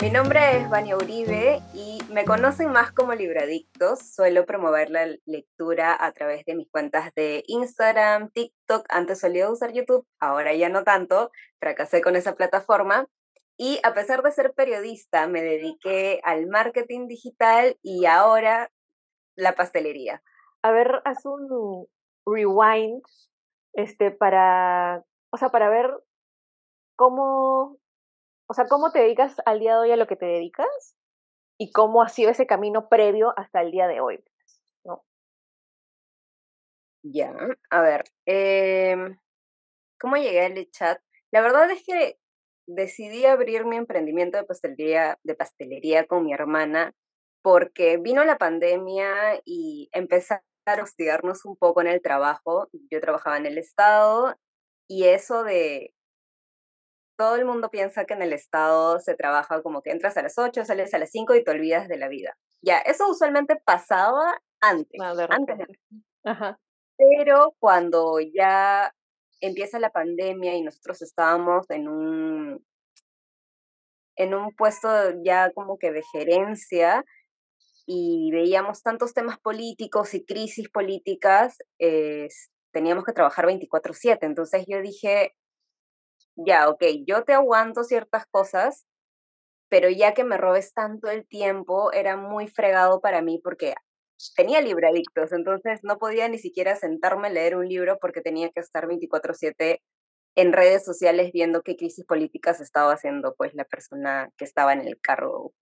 Mi nombre es Vania Uribe y me conocen más como Libradictos. Suelo promover la lectura a través de mis cuentas de Instagram, TikTok. Antes solía usar YouTube, ahora ya no tanto. Fracasé con esa plataforma. Y a pesar de ser periodista, me dediqué al marketing digital y ahora la pastelería. A ver, haz un rewind, para ver cómo, cómo te dedicas al día de hoy a lo que te dedicas y cómo ha sido ese camino previo hasta el día de hoy, pues, ¿no? Ya, a ver, ¿cómo llegué al chat? La verdad es que decidí abrir mi emprendimiento de pastelería con mi hermana porque vino la pandemia y empezaron a hostigarnos un poco en el trabajo. Yo trabajaba en el Estado y eso de todo el mundo piensa que en el Estado se trabaja como que entras a las 8, sales a las 5 y te olvidas de la vida. Ya, eso usualmente pasaba antes, Ah, de antes de. repente. Ajá. Pero cuando ya empieza la pandemia y nosotros estábamos en un puesto ya como que de gerencia y veíamos tantos temas políticos y crisis políticas, teníamos que trabajar 24/7. Entonces yo dije, ya, ok, yo te aguanto ciertas cosas, pero ya que me robes tanto el tiempo, era muy fregado para mí porque tenía libradictos, entonces no podía ni siquiera sentarme a leer un libro porque tenía que estar 24/7 en redes sociales viendo qué crisis políticas estaba haciendo pues la persona que estaba en el cargo.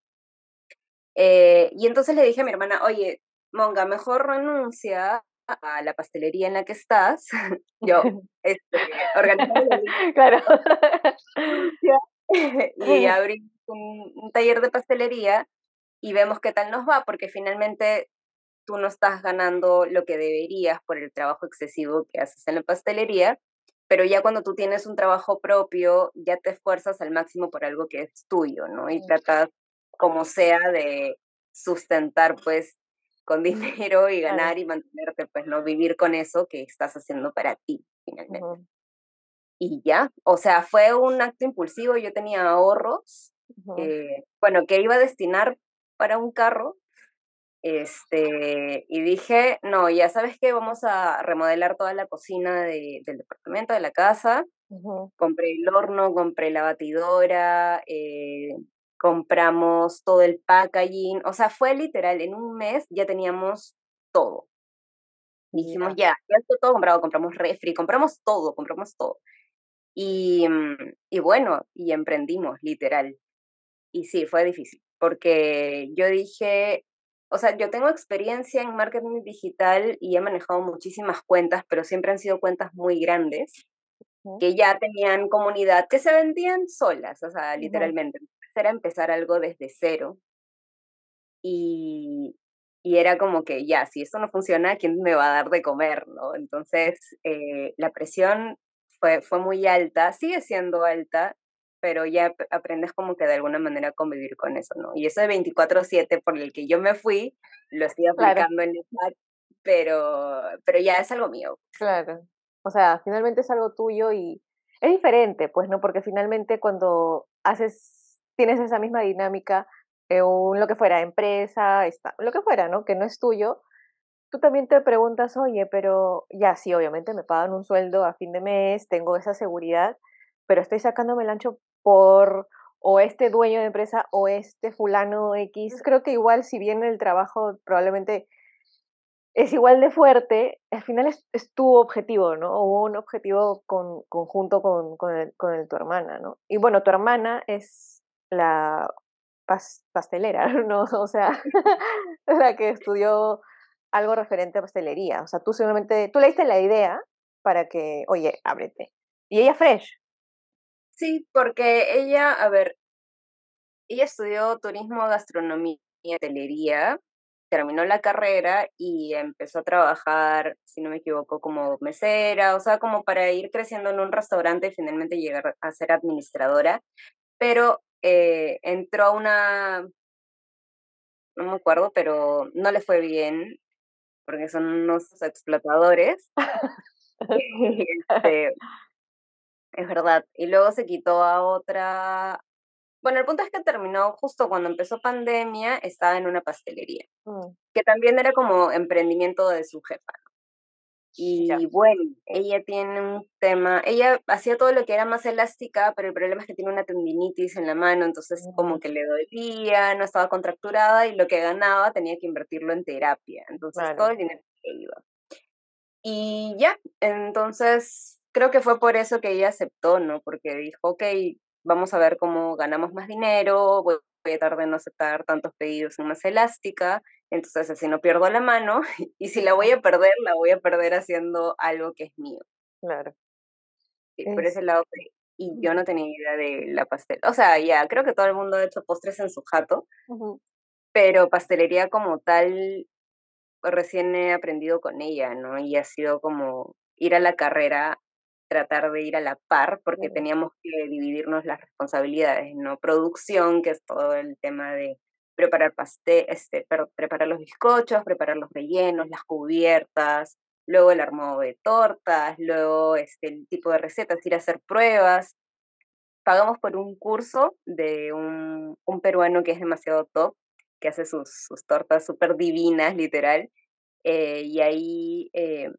Y entonces le dije a mi hermana, oye, Monga, mejor renuncia a la pastelería en la que estás. Yo, organizamos la Claro. renuncia y abrí un taller de pastelería y vemos qué tal nos va, porque finalmente tú no estás ganando lo que deberías por el trabajo excesivo que haces en la pastelería, pero ya cuando tú tienes un trabajo propio, ya te esfuerzas al máximo por algo que es tuyo, ¿no? Y tratas como sea de sustentar pues con dinero y Claro. ganar y mantenerte, pues no vivir con eso que estás haciendo para ti finalmente. Ujú, Y ya, o sea, fue un acto impulsivo, yo tenía ahorros, ujú. bueno, que iba a destinar para un carro, y dije, no, ya sabes qué, vamos a remodelar toda la cocina del departamento, de la casa. Ujú. Compré el horno, compré la batidora, compramos todo el packaging, o sea, fue literal, en un mes ya teníamos todo. Dijimos, Ya. ya está todo comprado, compramos refri, compramos todo, compramos todo. Y bueno, y emprendimos, literal. Y sí, fue difícil, porque yo dije, o sea, yo tengo experiencia en marketing digital y he manejado muchísimas cuentas, pero siempre han sido cuentas muy grandes, Ujú, que ya tenían comunidad, que se vendían solas, o sea, ujú. literalmente. Entonces era empezar algo desde cero y, y era como que, ya, si esto no funciona, ¿quién me va a dar de comer, no? Entonces, la presión fue muy alta, sigue siendo alta, pero ya aprendes como que de alguna manera a convivir con eso, ¿no? Y eso de 24/7 por el que yo me fui, lo estoy Claro, aplicando en el chat, pero ya es algo mío. claro. O sea, finalmente es algo tuyo y es diferente, pues, ¿no? Porque finalmente cuando tienes esa misma dinámica, lo que fuera, empresa, lo que fuera, ¿no? Que no es tuyo, tú también te preguntas, oye, pero ya sí, obviamente me pagan un sueldo a fin de mes, tengo esa seguridad, pero estoy sacándome el ancho por o este dueño de empresa o este fulano X. Creo que igual, si bien el trabajo probablemente es igual de fuerte, al final es tu objetivo, ¿no? O un objetivo conjunto con tu hermana, ¿no? Y bueno, tu hermana es la pastelera, ¿no? O sea, la que estudió algo referente a pastelería. O sea, tú le diste la idea para que, oye, ábrete. Y ella fresh. Sí, porque ella, a ver, ella estudió turismo, gastronomía y hotelería, terminó la carrera y empezó a trabajar, si no me equivoco, como mesera, o sea, como para ir creciendo en un restaurante y finalmente llegar a ser administradora, pero entró a no me acuerdo, pero no le fue bien porque son unos explotadores. Este, es verdad. Y luego se quitó a otra, Bueno, el punto es que terminó justo cuando empezó pandemia, estaba en una pastelería, Mm, que también era como emprendimiento de su jefa. ya. Y bueno, ella tiene un tema, ella hacía todo lo que era más elástica, pero el problema es que tiene una tendinitis en la mano, entonces Mm, como que le dolía, no estaba contracturada y lo que ganaba tenía que invertirlo en terapia, entonces todo claro. el dinero se iba. Y ya, entonces creo que fue por eso que ella aceptó, ¿no? Porque dijo, ok, vamos a ver cómo ganamos más dinero, voy a tratar de no aceptar tantos pedidos en más elástica, entonces así no pierdo la mano, y si Ujú, la voy a perder haciendo algo que es mío. claro. Sí, por Es, ese lado fue, y yo ujú, no tenía idea de la pastel. O sea, ya, creo que todo el mundo ha hecho postres en su jato, ujú, pero pastelería como tal recién he aprendido con ella, ¿no? Y ha sido como ir a la carrera, tratar de ir a la par, porque ujú, teníamos que dividirnos las responsabilidades, ¿no? Producción, que es todo el tema de preparar preparar los bizcochos, preparar los rellenos, las cubiertas, luego el armado de tortas, luego el tipo de recetas, ir a hacer pruebas. Pagamos por un curso de un peruano que es demasiado top, que hace sus tortas súper divinas, literal, y ahí,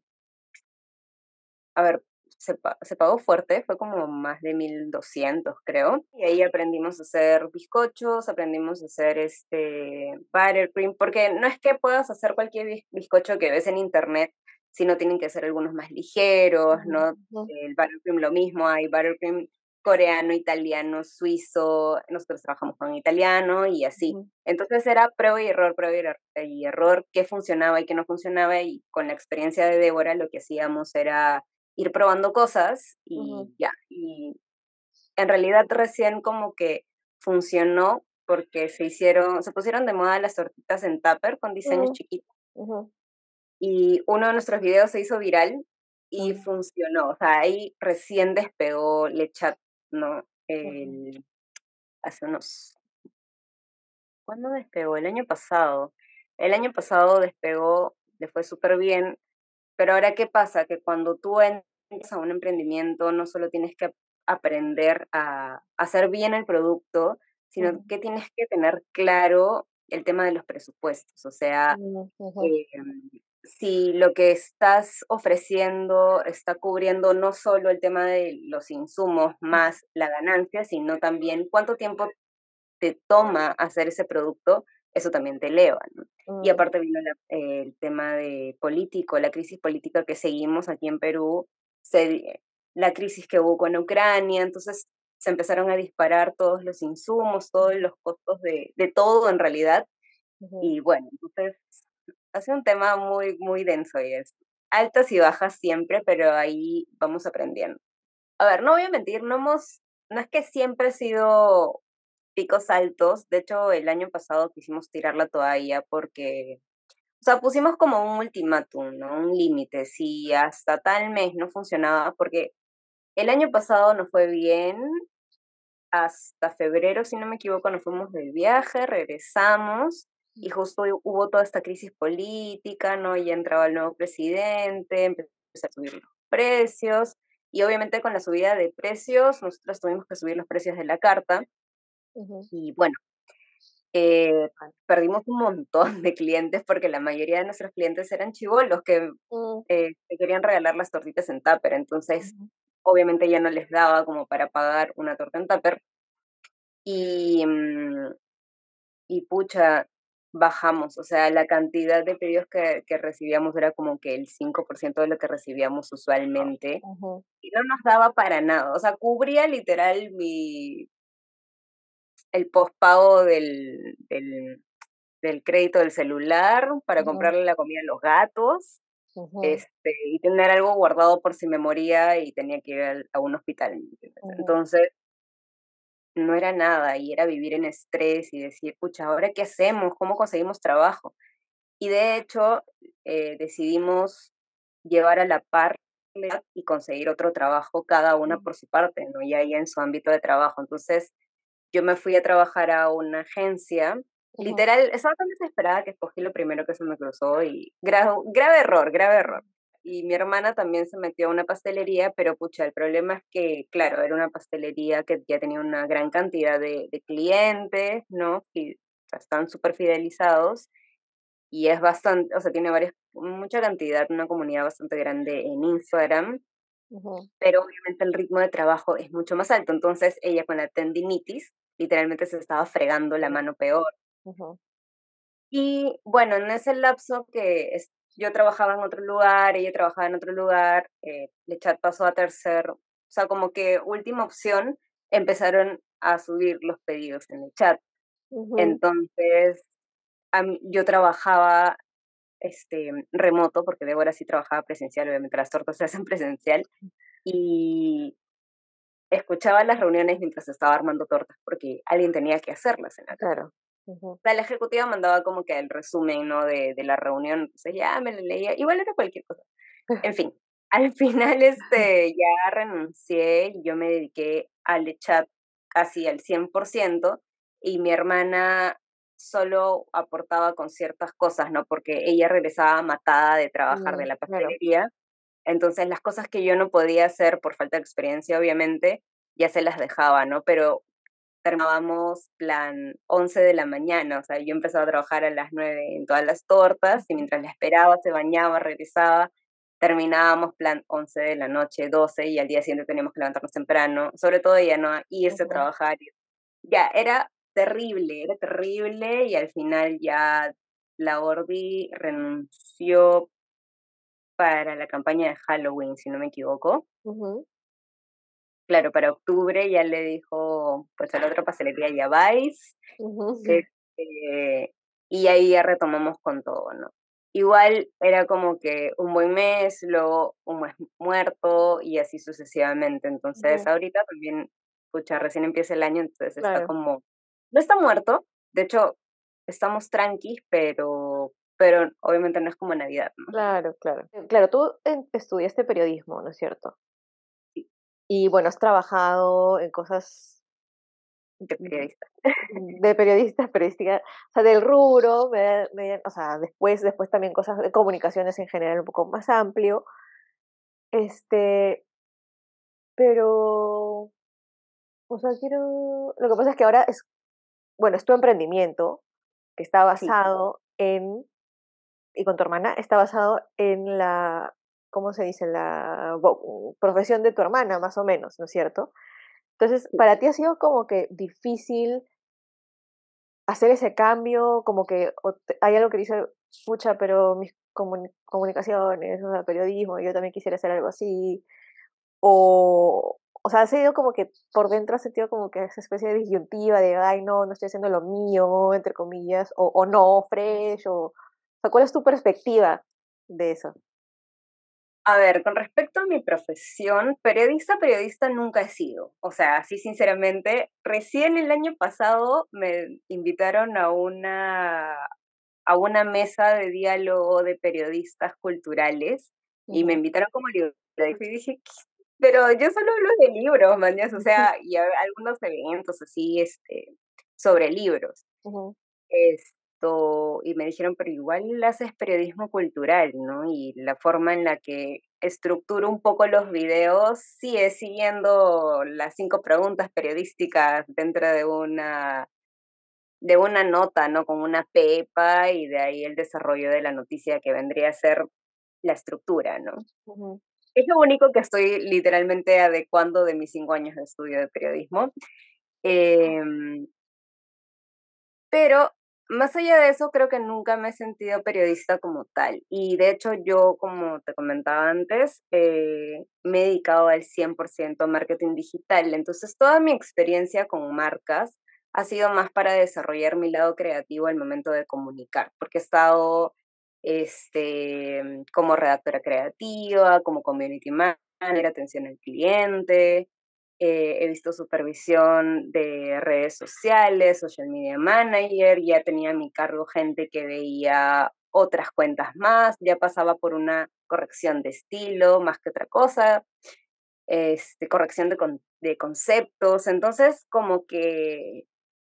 a ver, se pagó fuerte, fue como más de 1.200 creo. Y ahí aprendimos a hacer bizcochos, aprendimos a hacer buttercream, porque no es que puedas hacer cualquier bizcocho que ves en internet, sino tienen que ser algunos más ligeros, ujú, ¿no? ujú, El buttercream lo mismo, hay buttercream coreano, italiano, suizo, nosotros trabajamos con italiano y así. ujú, Entonces era prueba y error, y error, qué funcionaba y qué no funcionaba, y con la experiencia de Débora lo que hacíamos era ir probando cosas ujú, y ya. Y en realidad recién como que funcionó porque se pusieron de moda las tortitas en tupper con diseños ujú, chiquitos ujú, y uno de nuestros videos se hizo viral y ujú, funcionó. O sea, ahí recién despegó Lechat, ¿no? ujú, Hace unos ¿Cuándo despegó? El año pasado. El año pasado despegó, le fue súper bien, pero ahora, ¿qué pasa? Que cuando tú entras a un emprendimiento, no solo tienes que aprender a hacer bien el producto, sino ujú, que tienes que tener claro el tema de los presupuestos. O sea, ujú, ujú, si lo que estás ofreciendo está cubriendo no solo el tema de los insumos más la ganancia, sino también cuánto tiempo te toma hacer ese producto, eso también te eleva, ¿no? Y ujú, aparte vino el tema de político, la crisis política que seguimos aquí en Perú, la crisis que hubo con Ucrania, entonces se empezaron a disparar todos los insumos, todos los costos de todo en realidad, ujú, y bueno, entonces ha sido un tema muy, muy denso y es altas y bajas siempre, pero ahí vamos aprendiendo. A ver, no voy a mentir, no es que siempre he sido picos altos. De hecho, el año pasado quisimos tirar la toalla porque, o sea, pusimos como un ultimátum, ¿no? Un límite. Si hasta tal mes no funcionaba, porque el año pasado nos fue bien, hasta febrero, si no me equivoco, nos fuimos del viaje, regresamos y justo hubo toda esta crisis política, ¿no? Ya entraba el nuevo presidente, empezó a subir los precios y obviamente con la subida de precios, nosotros tuvimos que subir los precios de la carta ujú, y bueno, perdimos un montón de clientes porque la mayoría de nuestros clientes eran chibolos ujú, que querían regalar las tortitas en tupper. Entonces, ujú, obviamente ya no les daba como para pagar una torta en tupper. Y, y pucha, bajamos. O sea, la cantidad de pedidos que recibíamos era como que el 5% de lo que recibíamos usualmente. ujú, Y no nos daba para nada. O sea, cubría literal el pospago del crédito del celular, para ujú, comprarle la comida a los gatos, ujú, y tener algo guardado por si me moría y tenía que ir a un hospital, ¿me entiendes? ujú, Entonces, no era nada, y era vivir en estrés y decir: "Pucha, ¿ahora qué hacemos? ¿Cómo conseguimos trabajo?". Y de hecho, decidimos llevar a la par y conseguir otro trabajo, cada una ujú, por su parte, ¿no? Y ahí en su ámbito de trabajo. Entonces, yo me fui a trabajar a una agencia. ujú. Literal, estaba tan desesperada que escogí lo primero que se me cruzó y grave error, grave error. y mi hermana también se metió a una pastelería, pero pucha, el problema es que, claro, era una pastelería que ya tenía una gran cantidad de clientes, ¿no? Y o sea, están súper fidelizados y es bastante, o sea, tiene mucha cantidad, una comunidad bastante grande en Instagram, Ujú, pero obviamente el ritmo de trabajo es mucho más alto. Entonces ella con la tendinitis literalmente se estaba fregando la claro, mano peor. ujú, Y bueno, en ese lapso yo trabajaba en otro lugar, ella trabajaba en otro lugar, Lechat pasó a tercer, o sea, como que última opción, empezaron a subir los pedidos en el chat. ujú, Entonces, yo trabajaba remoto, porque Débora sí trabajaba presencial, obviamente las tortas se hacen presencial, y escuchaba las reuniones mientras estaba armando tortas, porque alguien tenía que hacerlas en la casa. claro, ujú, Sea, la ejecutiva mandaba como que el resumen, ¿no? De la reunión, entonces ya me lo leía, igual era cualquier cosa. En fin, al final, ya renuncié y yo me dediqué al chat casi al 100% y mi hermana solo aportaba con ciertas cosas, ¿no? Porque ella regresaba matada de trabajar de la claro, pastelería, entonces las cosas que yo no podía hacer por falta de experiencia, obviamente, ya se las dejaba, ¿no? Pero terminábamos plan 11 de la mañana, o sea, yo empezaba a trabajar a las 9 en todas las tortas y mientras la esperaba, se bañaba, regresaba, terminábamos plan 11 de la noche, 12 y al día siguiente teníamos que levantarnos temprano, sobre todo ya no irse a ujú, trabajar. Ya, era terrible y al final ya la Orbi renunció para la campaña de Halloween, si no me equivoco. ujú, Claro, para octubre ya le dijo, pues a la otra pastelería ya vais. ujú, Este, y ahí ya retomamos con todo, ¿no? Igual era como que un buen mes, luego un mes muerto y así sucesivamente. Entonces, ujú, ahorita también, pucha, recién empieza el año, entonces está claro, como, no está muerto, de hecho, estamos tranquis, pero obviamente no es como Navidad, ¿no? claro, claro. Claro, tú estudiaste periodismo, ¿no es cierto? Sí, Y bueno, has trabajado en cosas de periodista. de periodista, periodística, o sea, del rubro, o sea, después también cosas de comunicaciones en general un poco más amplio, este, pero, o sea, lo que pasa es que ahora bueno, es tu emprendimiento que está Sí. basado y con tu hermana, está basado en ¿cómo se dice? La profesión de tu hermana, más o menos, ¿no es cierto? Entonces, Sí. para ti ha sido como que difícil hacer ese cambio, como que hay algo que dice, pucha, pero mis comunicaciones, o sea, periodismo, yo también quisiera hacer algo así, o sea, has sido como que por dentro has sentido como que esa especie de disyuntiva de, ay, no, no estoy haciendo lo mío, entre comillas, o no, fresh, o sea, ¿cuál es tu perspectiva de eso? A ver, con respecto a mi profesión, periodista nunca he sido. O sea, así sinceramente, recién el año pasado me invitaron a una mesa de diálogo de periodistas culturales y me Ujú, invitaron como periodista y dije, "¿Qué? Pero yo solo hablo de libros, mañas, o sea, y algunos eventos así, sobre libros. Y me dijeron, pero igual haces periodismo cultural, ¿no? Y la forma en la que estructuro un poco los videos sigue siguiendo las 5 preguntas periodísticas dentro de una nota, ¿no? Con una pepa y de ahí el desarrollo de la noticia que vendría a ser la estructura, ¿no? ujú, Es lo único que estoy literalmente adecuando de mis 5 años de estudio de periodismo. Em, Pero más allá de eso, creo que nunca me he sentido periodista como tal. Y de hecho, yo, como te comentaba antes, me he dedicado al 100% a marketing digital. Entonces, toda mi experiencia con marcas ha sido más para desarrollar mi lado creativo al momento de comunicar, porque he estado como redactora creativa, como community manager, atención al cliente, he visto supervisión de redes sociales, social media manager, ya tenía a mi cargo gente que veía otras cuentas más, ya pasaba por una corrección de estilo más que otra cosa, corrección de conceptos, entonces como que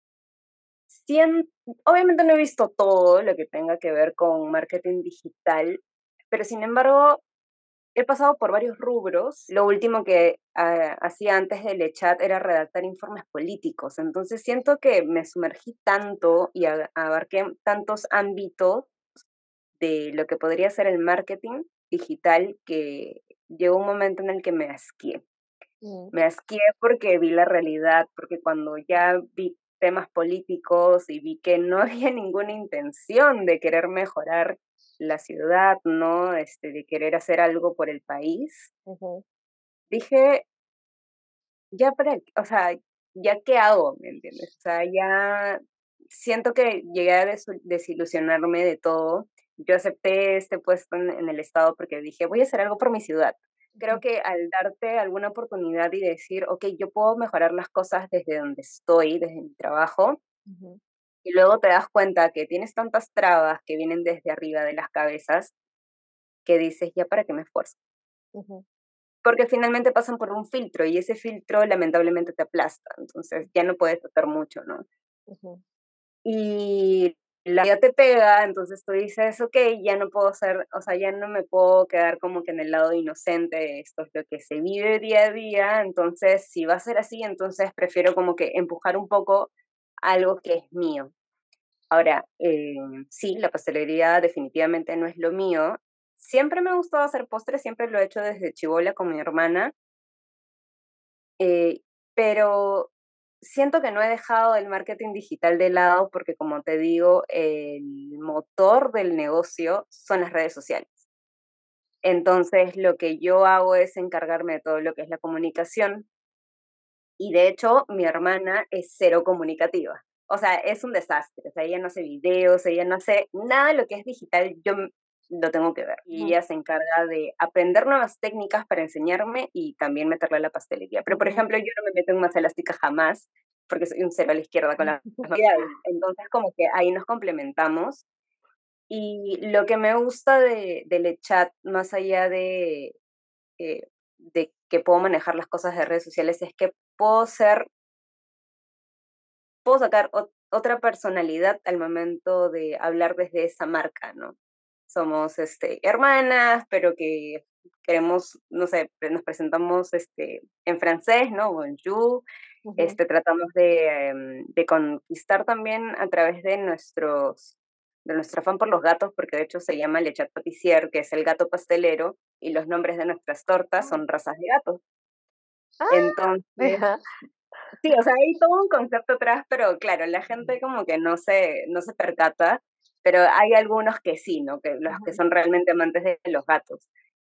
obviamente no he visto todo lo que tenga que ver con marketing digital, pero sin embargo he pasado por varios rubros. Lo último que hacía antes del chat era redactar informes políticos. Entonces siento que me sumergí tanto y abarqué tantos ámbitos de lo que podría ser el marketing digital que llegó un momento en el que me asqué. Mm, Me asqué porque vi la realidad, porque cuando ya vi temas políticos y vi que no había ninguna intención de querer mejorar la ciudad, ¿no? De querer hacer algo por el país, ujú, dije, ya o sea, ¿ya qué hago? ¿Me entiendes? O sea, ya siento que llegué a desilusionarme de todo. Yo acepté este puesto en el Estado porque dije, voy a hacer algo por mi ciudad. Creo ujú, que al darte alguna oportunidad y decir, ok, yo puedo mejorar las cosas desde donde estoy, desde mi trabajo, ujú, y luego te das cuenta que tienes tantas trabas que vienen desde arriba de las cabezas que dices, ya para qué me esfuerzo. ujú, Porque finalmente pasan por un filtro y ese filtro lamentablemente te aplasta, entonces ya no puedes hacer mucho, ¿no? ujú, Y la vida te pega, entonces tú dices, ok, ya no puedo ser, o sea, ya no me puedo quedar como que en el lado inocente de esto es lo que se vive día a día, entonces si va a ser así, entonces prefiero como que empujar un poco algo que es mío. Ahora, sí, la pastelería definitivamente no es lo mío. Siempre me ha gustado hacer postres, siempre lo he hecho desde chibola con mi hermana. Eh, pero siento que no he dejado el marketing digital de lado porque, como te digo, el motor del negocio son las redes sociales. Entonces, lo que yo hago es encargarme de todo lo que es la comunicación y de hecho mi hermana es cero comunicativa. O sea, es un desastre. O sea, ella no hace videos, ella no hace nada de lo que es digital, lo tengo que ver. Y ujú, ella se encarga de aprender nuevas técnicas para enseñarme y también meterle a la pastelería. Pero, por ujú, ejemplo, yo no me meto en masa elástica jamás, porque soy un cero a la izquierda con las manualidades. Entonces, como que ahí nos complementamos. Y lo que me gusta del chat, más allá de que puedo manejar las cosas de redes sociales, es que puedo sacar otra personalidad al momento de hablar desde esa marca, ¿no? Somos hermanas, pero que queremos, no sé, nos presentamos en francés, ¿no? Bonjour. ujú. Tratamos de conquistar también a través de nuestro afán por los gatos, porque de hecho se llama Le Chat Patissier, que es el gato pastelero, y los nombres de nuestras tortas Ah, son razas de gatos. Entonces, ya. sí, o sea, hay todo un concepto atrás, pero claro, la gente como que no se percata, pero hay algunos que sí, ¿no? Que los que Ujú, son realmente amantes de los gatos.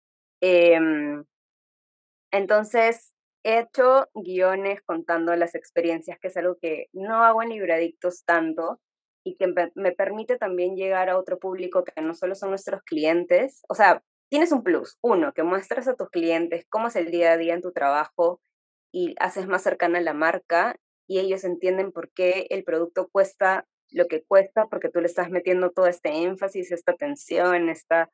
Em, entonces, he hecho guiones contando las experiencias, que es algo que no hago en Libradictos tanto y que me permite también llegar a otro público que no solo son nuestros clientes. O sea, tienes un plus. Uno, que muestras a tus clientes cómo es el día a día en tu trabajo y haces más cercana la marca y ellos entienden por qué el producto cuesta lo que cuesta, porque tú le estás metiendo todo este énfasis, esta atención,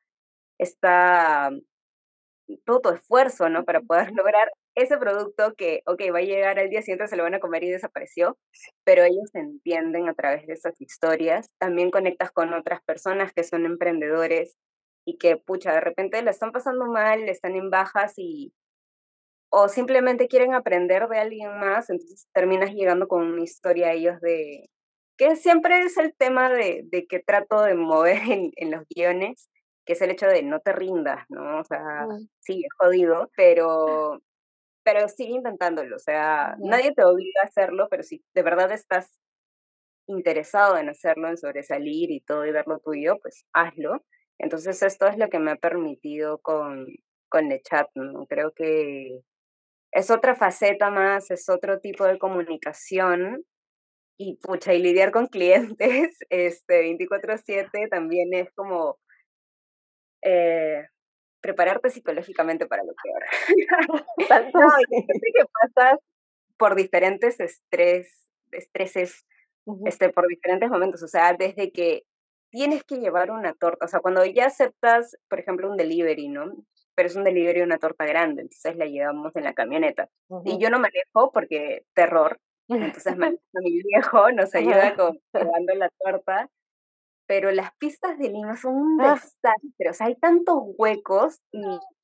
esta todo tu esfuerzo, ¿no? Para poder lograr ese producto que, okey, va a llegar al día siguiente, se lo van a comer y desapareció, pero ellos entienden a través de esas historias. También conectas con otras personas que son emprendedores y que, pucha, de repente la están pasando mal, están en bajas o simplemente quieren aprender de alguien más, entonces terminas llegando con una historia a ellos de que siempre es el tema de que trato de mover en los guiones, que es el hecho de no te rindas, ¿no? O sea, ujú, sí, es jodido, pero sigue intentándolo, o sea, ujú. nadie te obliga a hacerlo, pero si de verdad estás interesado en hacerlo, en sobresalir y todo y ver lo tuyo, pues hazlo. Entonces esto es lo que me ha permitido con el chat, ¿no? Creo que es otra faceta más, es otro tipo de comunicación y pucha, y lidiar con clientes, 24/7 también es como, eh, prepararte psicológicamente para lo peor. Tanto No, y así. aparte que pasas por diferentes estreses, Ujú, por diferentes momentos, o sea, desde que tienes que llevar una torta, o sea, cuando ya aceptas, por ejemplo, un delivery, ¿no? Pero es un delivery de una torta grande, entonces la llevamos en la camioneta. Y ujú. yo no manejo porque terror, entonces maneja mi viejo, nos ayuda Ajá. con llevando la torta, pero las pistas de Lima son un Ah, desastre, o sea, hay tantos huecos y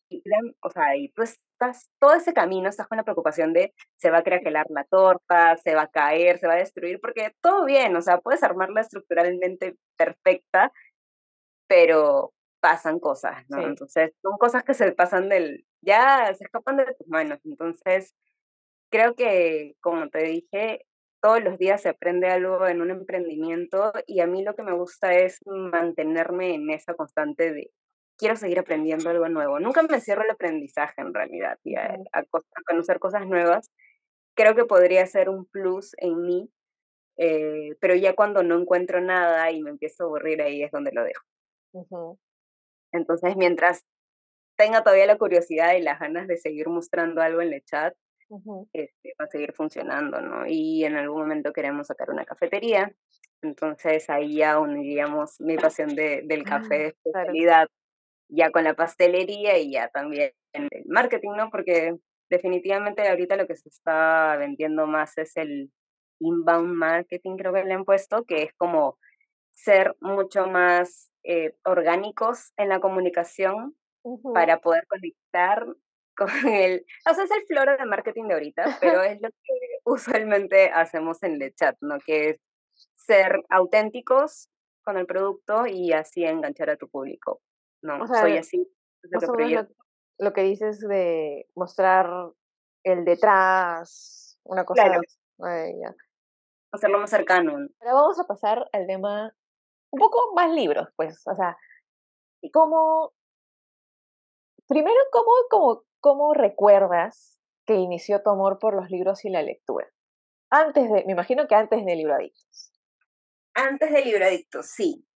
o sea, y tú estás, todo ese camino, estás con la preocupación de se va a craquelar la torta, se va a caer, se va a destruir, porque todo bien, o sea, puedes armarla estructuralmente perfecta, pero pasan cosas, ¿no? Sí. Entonces, son cosas que se pasan ya se escapan de tus manos. Entonces, creo que, como te dije, todos los días se aprende algo en un emprendimiento y a mí lo que me gusta es mantenerme en esa constante de quiero seguir aprendiendo algo nuevo. Nunca me cierro el aprendizaje en realidad y Ujú. a conocer cosas nuevas. Creo que podría ser un plus en mí, pero ya cuando no encuentro nada y me empiezo a aburrir, ahí es donde lo dejo. Ujú. Entonces, mientras tenga todavía la curiosidad y las ganas de seguir mostrando algo en el chat, Ujú. va a seguir funcionando, ¿no? Y en algún momento queremos sacar una cafetería, entonces ahí ya uniríamos mi pasión del café de Claro. especialidad, ya con la pastelería y ya también el marketing, ¿no? Porque definitivamente ahorita lo que se está vendiendo más es el inbound marketing, creo que le han puesto, que es como ser mucho más orgánicos en la comunicación Ujú. para poder conectar con o sea, es el floro de marketing de ahorita, pero es lo que usualmente hacemos en el chat, ¿no? Que es ser auténticos con el producto y así enganchar a tu público, O ¿no? Soy sea, así, es lo más que o menos proyecto, lo que dices de mostrar el detrás, una cosa. claro, Ya. hacerlo más cercano, ¿no? Ahora vamos a pasar al tema un poco más libros, pues, o sea, y cómo, primero, cómo recuerdas que inició tu amor por los libros y la lectura? Me imagino que antes de Libro Adictos. Antes del libro adicto, sí.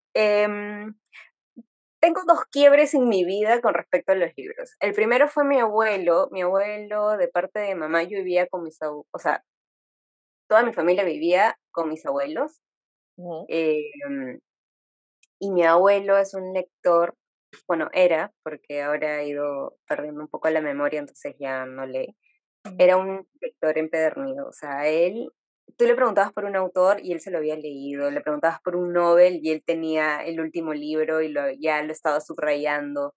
Tengo 2 quiebres en mi vida con respecto a los libros. El primero fue mi abuelo de parte de mamá, yo vivía con o sea, toda mi familia vivía con mis abuelos, Ujú. em, y mi abuelo es un lector, bueno, era, porque ahora ha ido perdiendo un poco la memoria, entonces ya no lee. Ujú. Era un lector empedernido, o sea, él, tú le preguntabas por un autor y él se lo había leído, le preguntabas por un Nobel y él tenía el último libro y ya lo estaba subrayando.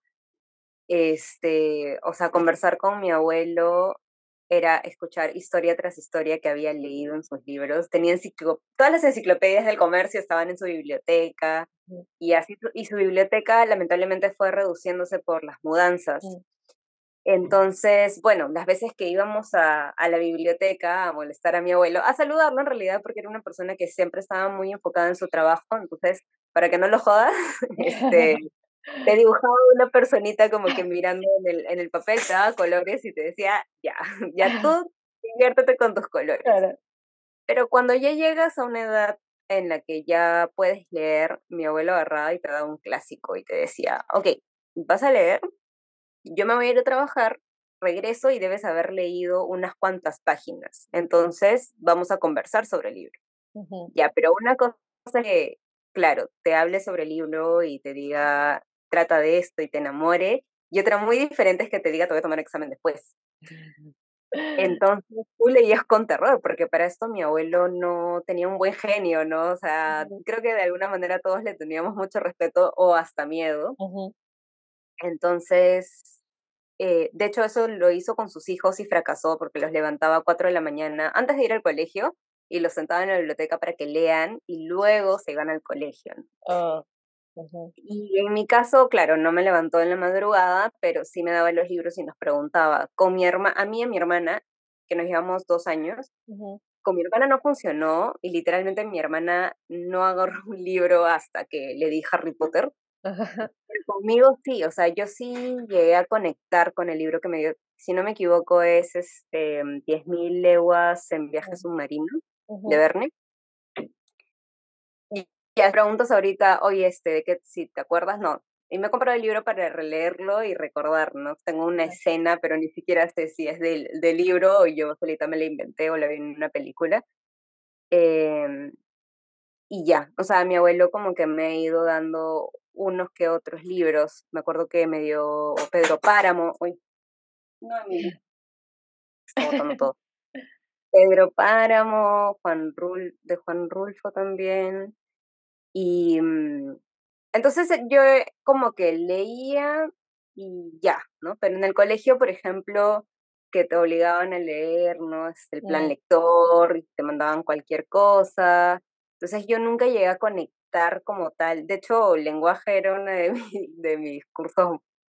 O sea, conversar con mi abuelo era escuchar historia tras historia que había leído en sus libros. Tenía todas las enciclopedias del comercio estaban en su biblioteca Ujú. y así y su biblioteca lamentablemente fue reduciéndose por las mudanzas. Ujú. Entonces, bueno, las veces que íbamos a la biblioteca a molestar a mi abuelo, a saludarlo en realidad, porque era una persona que siempre estaba muy enfocada en su trabajo, entonces, para que no lo jodas, te dibujaba una personita como que mirando en el papel, te daba colores y te decía, ya, ya tú diviértete con tus colores. Claro. Pero cuando ya llegas a una edad en la que ya puedes leer, mi abuelo agarraba y te daba un clásico y te decía, ok, vas a leer, yo me voy a ir a trabajar, regreso y debes haber leído unas cuantas páginas. Entonces, vamos a conversar sobre el libro. Ujú. Ya, pero una cosa que, claro, te hable sobre el libro y te diga, trata de esto y te enamore, y otra muy diferente es que te diga, te voy a tomar examen después. Entonces, tú leías con terror, porque para esto mi abuelo no tenía un buen genio, ¿no? O sea, Ujú. creo que de alguna manera todos le teníamos mucho respeto o hasta miedo. Ujú. Entonces, de hecho, eso lo hizo con sus hijos y fracasó porque los levantaba a 4 de la mañana antes de ir al colegio y los sentaba en la biblioteca para que lean y luego se iban al colegio, ¿no? Ah. Ujú. Y en mi caso, claro, no me levantó en la madrugada, pero sí me daba los libros y nos preguntaba. A mí y a mi hermana, que nos llevamos 2 años, Ujú. con mi hermana no funcionó y literalmente mi hermana no agarró un libro hasta que le di Harry Potter. Conmigo sí, o sea, yo sí llegué a conectar con el libro que me dio, si no me equivoco, es 10.000 leguas en viaje Ujú. submarino de Ujú. Verne. Y ya preguntas ahorita, oye, de que si te acuerdas, no. Y me he comprado el libro para releerlo y recordar, ¿no? Tengo una escena, pero ni siquiera sé si es del libro o yo solita me la inventé o la vi en una película. Em, y ya, o sea, mi abuelo como que me ha ido dando unos que otros libros. Me acuerdo que me dio Pedro Páramo. Uy, no, Emily, está botando todo. Pedro Páramo, de Juan Rulfo también. Y entonces yo como que leía, y ya, ¿no? Pero en el colegio, por ejemplo, que te obligaban a leer, ¿no? El plan Mm, lector, y te mandaban cualquier cosa. Entonces yo nunca llegué a conectar como tal. De hecho, lenguaje era uno de, de mis cursos,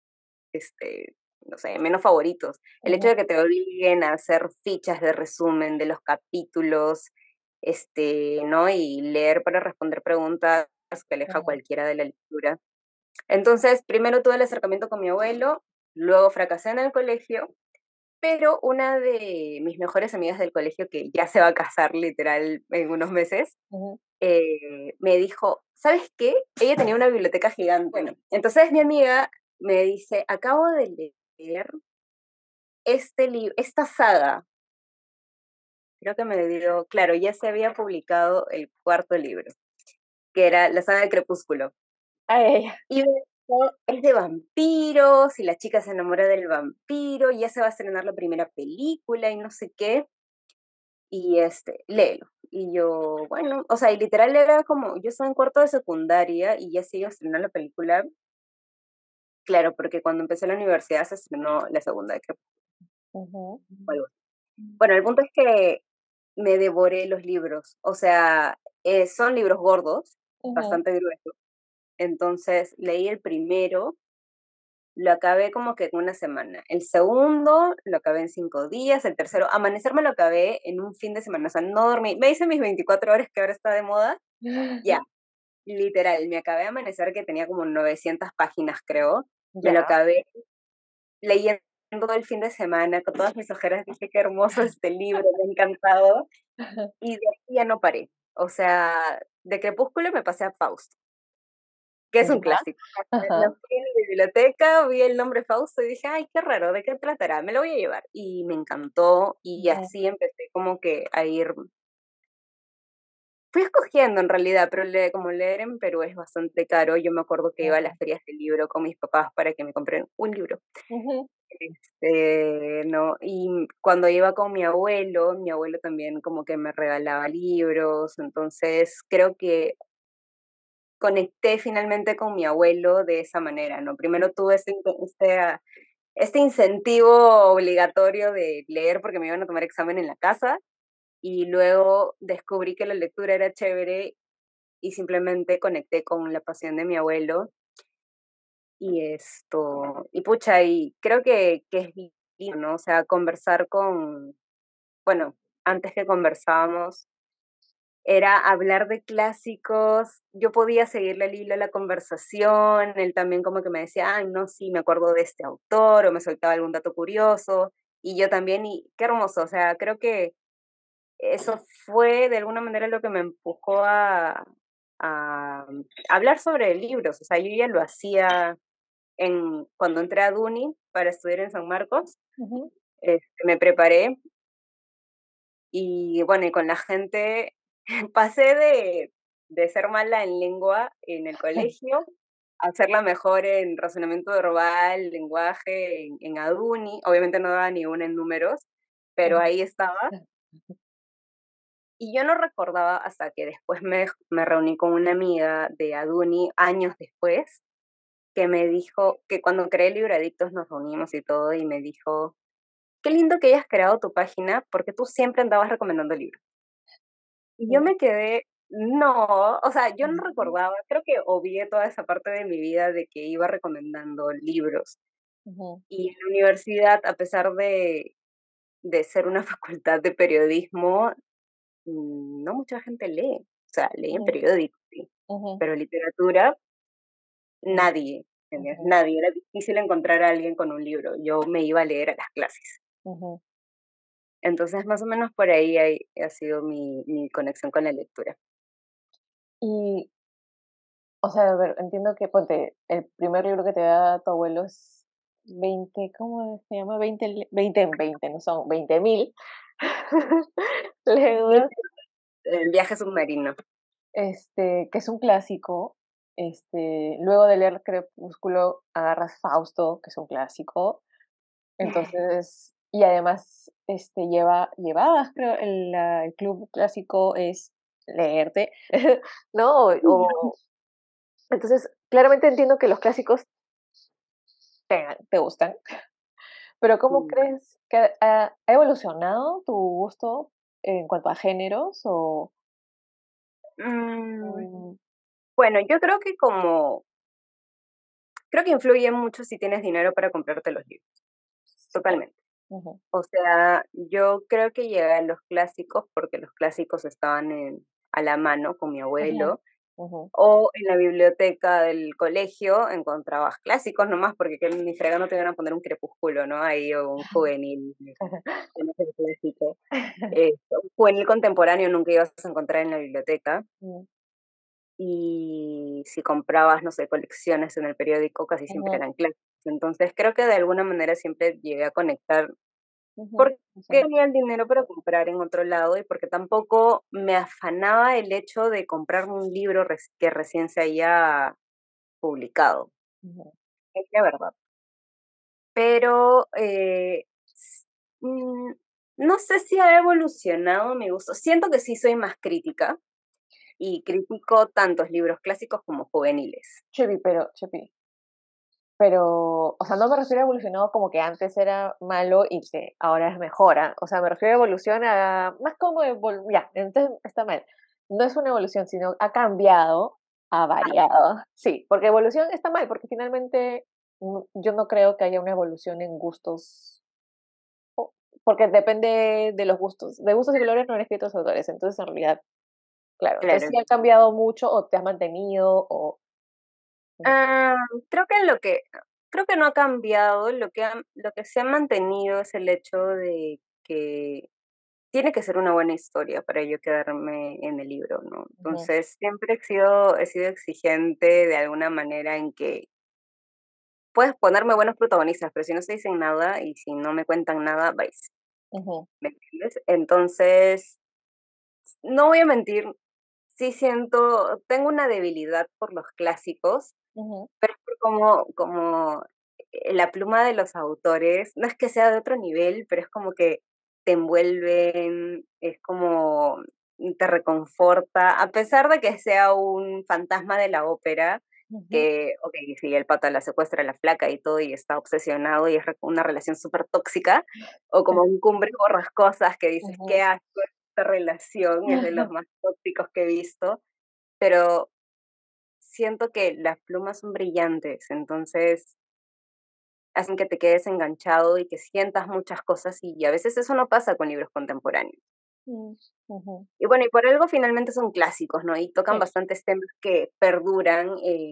no sé, menos favoritos. El hecho ujú, de que te obliguen a hacer fichas de resumen de los capítulos, ¿no? Y leer para responder preguntas que aleja ujú, cualquiera de la lectura. Entonces, primero tuve el acercamiento con mi abuelo, luego fracasé en el colegio, pero una de mis mejores amigas del colegio, que ya se va a casar literal en unos meses, ujú. me dijo, ¿sabes qué? Ella tenía una biblioteca gigante. Bueno, entonces mi amiga me dice, acabo de leer este libro, esta saga. Creo que me dio, claro, ya se había publicado el cuarto libro, que era la saga de Crepúsculo. Ay, Y me dijo, es de vampiros, y la chica se enamora del vampiro, y ya se va a estrenar la primera película y no sé qué, y léelo. Y yo, bueno, o sea, y literal era como, yo estaba en cuarto de secundaria y ya se iba a estrenar la película, claro, porque cuando empecé la universidad se estrenó la segunda de ujú, Crepúsculo. Bueno, el punto es que me devoré los libros, o sea, son libros gordos, ujú, bastante gruesos, entonces leí el primero. Lo acabé como que en una semana. El segundo lo acabé en 5 días. El tercero, Amanecer me lo acabé en un fin de semana. O sea, no dormí. Me hice mis 24 horas que ahora está de moda. Ya, literal. Me acabé Amanecer que tenía como 900 páginas, creo. Me lo ya. acabé leyendo el fin de semana con todas mis ojeras. Dije, qué hermoso este libro, me ha encantado. Y de ahí ya no paré. O sea, de Crepúsculo me pasé a Fausto, que es un Ya. clásico. Lo Ajá. fui en la biblioteca, vi el nombre Fausto y dije: "Ay, qué raro, ¿de qué tratará? Me lo voy a llevar". Y me encantó, y Ujú, así empecé como que a ir fui escogiendo en realidad, pero como leer en Perú es bastante caro, yo me acuerdo que iba a ujú, las ferias del libro con mis papás para que me compren un libro. ujú, No, y cuando iba con mi abuelo también como que me regalaba libros, entonces creo que conecté finalmente con mi abuelo de esa manera, ¿no? Primero tuve este incentivo obligatorio de leer porque me iban a tomar examen en la casa y luego descubrí que la lectura era chévere y simplemente conecté con la pasión de mi abuelo y pucha, y creo que es lindo, ¿no? O sea, conversar bueno, antes que conversábamos era hablar de clásicos, yo podía seguirle el hilo a la conversación, él también como que me decía, ay, no, sí, me acuerdo de este autor, o me soltaba algún dato curioso, y yo también, y qué hermoso, o sea, creo que eso fue de alguna manera lo que me empujó a hablar sobre libros, o sea, yo ya lo hacía cuando entré a Duni para estudiar en San Marcos, ujú. me preparé, y bueno, y con la gente pasé de ser mala en lengua en el colegio a ser la mejor en razonamiento verbal, lenguaje, en Aduni. Obviamente no daba ni una en números, pero ahí estaba. Y yo no recordaba hasta que después me reuní con una amiga de Aduni años después, que me dijo que cuando creé Libro Adictos nos reunimos y todo, y me dijo, qué lindo que hayas creado tu página porque tú siempre andabas recomendando libros. Y yo Ujú, me quedé, no, o sea, yo no recordaba, creo que obvié toda esa parte de mi vida de que iba recomendando libros. ujú, Y en la universidad, a pesar de ser una facultad de periodismo, no mucha gente lee. O sea, leen ujú, periódicos, sí, ujú, pero literatura, ujú, nadie, ¿entiendes? ujú, Nadie. Era difícil encontrar a alguien con un libro. Yo me iba a leer a las clases. ujú. Entonces, más o menos por ahí ha sido mi conexión con la lectura. Y, o sea, a ver, entiendo que, ponte, el primer libro que te da tu abuelo es 20, ¿cómo se llama? 20, 20 en 20, no son 20.000 Y leguas, el viaje submarino. que es un clásico. Luego de leer Crepúsculo, agarras Fausto, que es un clásico. Entonces, y además, llevabas, creo, el club clásico es leerte, ¿no? Entonces, claramente entiendo que los clásicos te gustan. Pero ¿cómo Mm, crees que ha evolucionado tu gusto en cuanto a géneros o? mm, Mm, bueno, yo creo que influye mucho si tienes dinero para comprarte los libros, totalmente. ujú, O sea, yo creo que llegué a los clásicos porque los clásicos estaban a la mano con mi ujú, abuelo, ujú. o en la biblioteca del colegio encontrabas clásicos nomás, porque que ni fregando te iban a poner un crepúsculo, ¿no? Ahí o un juvenil, que no es el clásico. Un juvenil contemporáneo nunca ibas a encontrar en la biblioteca. Mm, Y si comprabas, no sé, colecciones en el periódico, casi siempre ujú, eran clásicos. Entonces, creo que de alguna manera siempre llegué a conectar, ujú, porque sí, tenía el dinero para comprar en otro lado y porque tampoco me afanaba el hecho de comprarme un libro que recién se haya publicado, ujú, es la verdad. Pero mm, no sé si ha evolucionado mi gusto. Siento que sí soy más crítica y critico tantos libros clásicos como juveniles. pero, o sea, no me refiero a evolucionado como que antes era malo y que ahora es mejor, ¿ah? O sea, me refiero a evolución a más como ya, entonces está mal. No es una evolución, sino ha cambiado, ha variado. Sí, porque evolución está mal, porque finalmente yo no creo que haya una evolución en gustos, porque depende de los gustos. De gustos y colores no han escrito los autores, entonces en realidad, claro, entonces Claro. sí ha cambiado mucho o te has mantenido o... Ah, creo que creo que no ha cambiado, lo que se ha mantenido es el hecho de que tiene que ser una buena historia para yo quedarme en el libro, ¿no? Ujú, Entonces, siempre he sido exigente de alguna manera en que puedes ponerme buenos protagonistas, pero si no se dicen nada y si no me cuentan nada, vais, ujú, ¿me entiendes? Entonces, no voy a mentir, sí tengo una debilidad por los clásicos. ujú, Pero por como la pluma de los autores, no es que sea de otro nivel, pero es como que te envuelven, es como te reconforta, a pesar de que sea un fantasma de la ópera, ujú. que, okey, sí, el pata la secuestra a la flaca y todo, y está obsesionado, y es una relación súper tóxica, o como un Cumbres Borrascosas que dices: "Qué Ujú. asco esta relación", es de los más tóxicos que he visto, pero siento que las plumas son brillantes, entonces hacen que te quedes enganchado y que sientas muchas cosas y a veces eso no pasa con libros contemporáneos. Mm, ujú. Y bueno, y por algo finalmente son clásicos, ¿no? Y tocan Sí, bastantes temas que perduran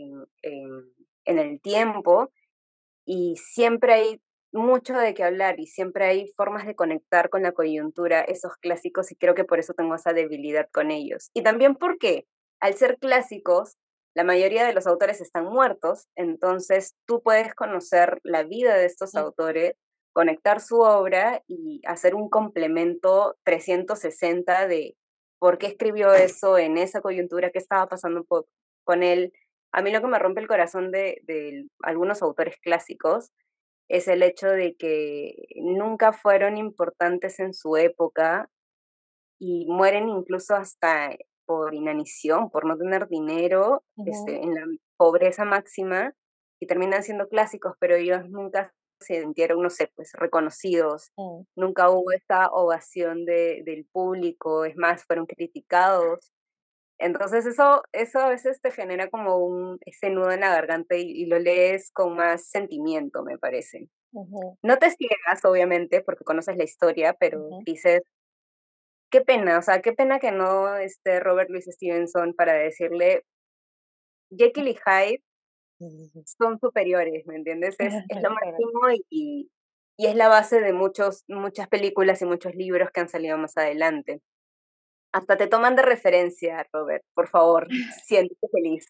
en el tiempo y siempre hay mucho de qué hablar y siempre hay formas de conectar con la coyuntura esos clásicos y creo que por eso tengo esa debilidad con ellos. Y también porque al ser clásicos, la mayoría de los autores están muertos, entonces tú puedes conocer la vida de estos mm, autores, conectar su obra y hacer un complemento 360 de por qué escribió eso en esa coyuntura, qué estaba pasando con él. A mí lo que me rompe el corazón de algunos autores clásicos es el hecho de que nunca fueron importantes en su época y mueren incluso hasta por inanición, por no tener dinero, ujú, en la pobreza máxima, y terminan siendo clásicos, pero ellos nunca se sintieron, no sé, pues reconocidos, mm, nunca hubo esta ovación del público, es más, fueron criticados. Entonces eso a veces te genera como ese nudo en la garganta y lo lees con más sentimiento, me parece. ujú, No te ciegas, obviamente, porque conoces la historia, pero ujú. dices, qué pena, o sea, qué pena que no esté Robert Louis Stevenson para decirle, Jekyll y Hyde Ujú. son superiores, ¿me entiendes? Es lo Claro. máximo y es la base de muchas películas y muchos libros que han salido más adelante. Hasta te toman de referencia, Robert, por favor, siéntete feliz.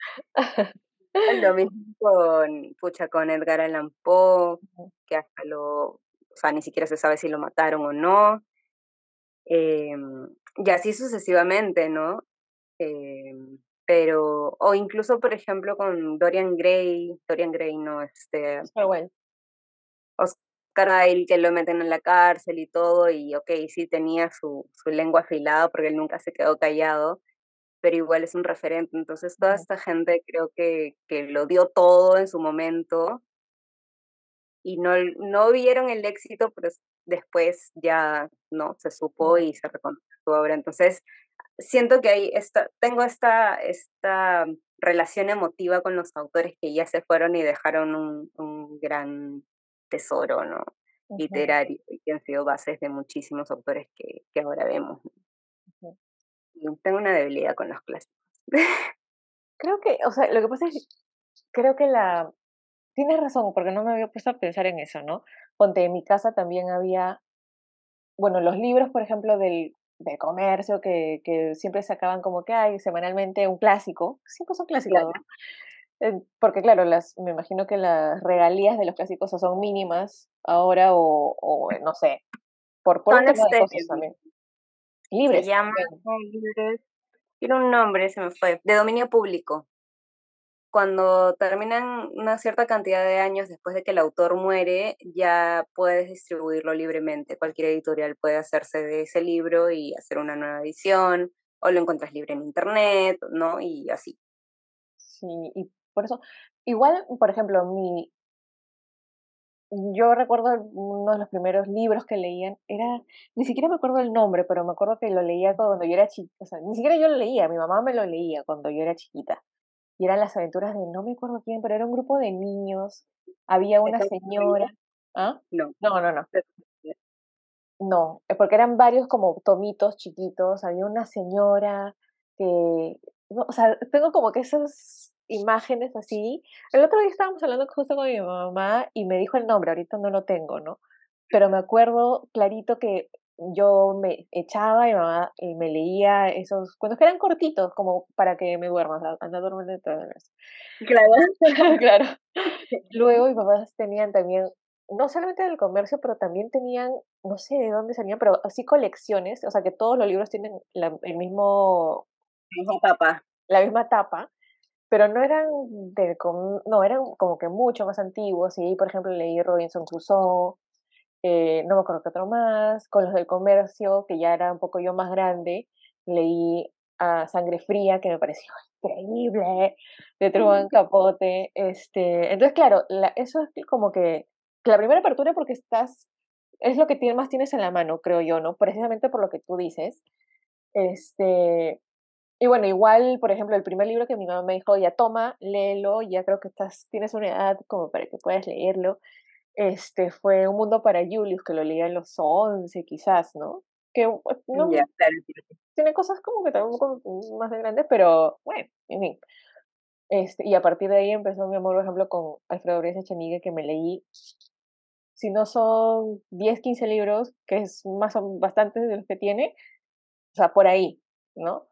Lo mismo pucha, con Edgar Allan Poe, que hasta o sea, ni siquiera se sabe si lo mataron o no, y así sucesivamente, ¿no? Pero o incluso, por ejemplo, con Dorian Gray no, Pero bueno. Oscar Wilde, que lo meten en la cárcel y todo, y okey, sí tenía su lengua afilada, porque él nunca se quedó callado, pero igual es un referente. Entonces, toda Ujú, esta gente creo que lo dio todo en su momento y no vieron el éxito, pero después ya no se supo Mm, y se reconoció su obra. Entonces, siento que tengo esta relación emotiva con los autores que ya se fueron y dejaron un gran tesoro, ¿no? ujú, Literario, y que han sido bases de muchísimos autores que ahora vemos. ujú. Y tengo una debilidad con los clásicos. Creo que, o sea, lo que pasa es, creo que tienes razón, porque no me había puesto a pensar en eso, ¿no? Ponte, en mi casa también había, bueno, los libros, por ejemplo, del comercio, que siempre sacaban como que hay semanalmente un clásico, siempre son clásicos, Claro. ¿no? Porque claro, me imagino que las regalías de los clásicos o son mínimas ahora o no sé, por un Son tema de costos también. se Libres llama también. libres, tiene un nombre, se me fue, de dominio público. Cuando terminan una cierta cantidad de años después de que el autor muere, ya puedes distribuirlo libremente. Cualquier editorial puede hacerse de ese libro y hacer una nueva edición, o lo encuentras libre en internet, ¿no? Y así. Sí, y por eso, igual, por ejemplo, yo recuerdo uno de los primeros libros que leían, ni siquiera me acuerdo el nombre, pero me acuerdo que lo leía cuando yo era chiquita, o sea, ni siquiera yo lo leía, mi mamá me lo leía cuando yo era chiquita. Y eran las aventuras de no me acuerdo quién, pero era un grupo de niños, había ¿De una Carlos Coelho? señora. ¿Ah? No. No, no, no. de- No, porque eran varios como tomitos chiquitos, había una señora que, no, o sea, tengo como que esas imágenes así. El otro día estábamos hablando justo con mi mamá y me dijo el nombre, ahorita no lo tengo, ¿no? Pero me acuerdo clarito que yo me echaba y mamá y me leía esos cuentos que eran cortitos, como para que me duerma, o sea, anda a dormir todas las Claro. claro. Luego mis papás tenían también, no solamente del comercio, pero también tenían, no sé de dónde salían, pero así colecciones, o sea, que todos los libros tienen Esa papa. la misma tapa, pero no eran no, eran como que mucho más antiguos. Y, por ejemplo, leí Robinson Crusoe, no me acuerdo qué otro más, con los del comercio, que ya era un poco yo más grande, leí a Sangre Fría, que me pareció increíble, de Truman Capote. Entonces, claro, eso es como que la primera apertura porque es lo que más tienes en la mano, creo yo, ¿no? Precisamente por lo que tú dices. Este, y bueno, igual, por ejemplo, el primer libro que mi mamá me dijo, ya toma, léelo, ya creo que tienes una edad como para que puedas leerlo, fue Un mundo para Julius, que lo leía en los 11 quizás, ¿no? Que Ya, no claro. tiene cosas como que también un poco más de grandes, pero bueno, en fin. Y a partir de ahí empezó mi amor, por ejemplo, con Alfredo Gómez Echenique, que me leí, si no son 10 15 libros, que es más o bastantes de los que tiene, o sea, por ahí, ¿no?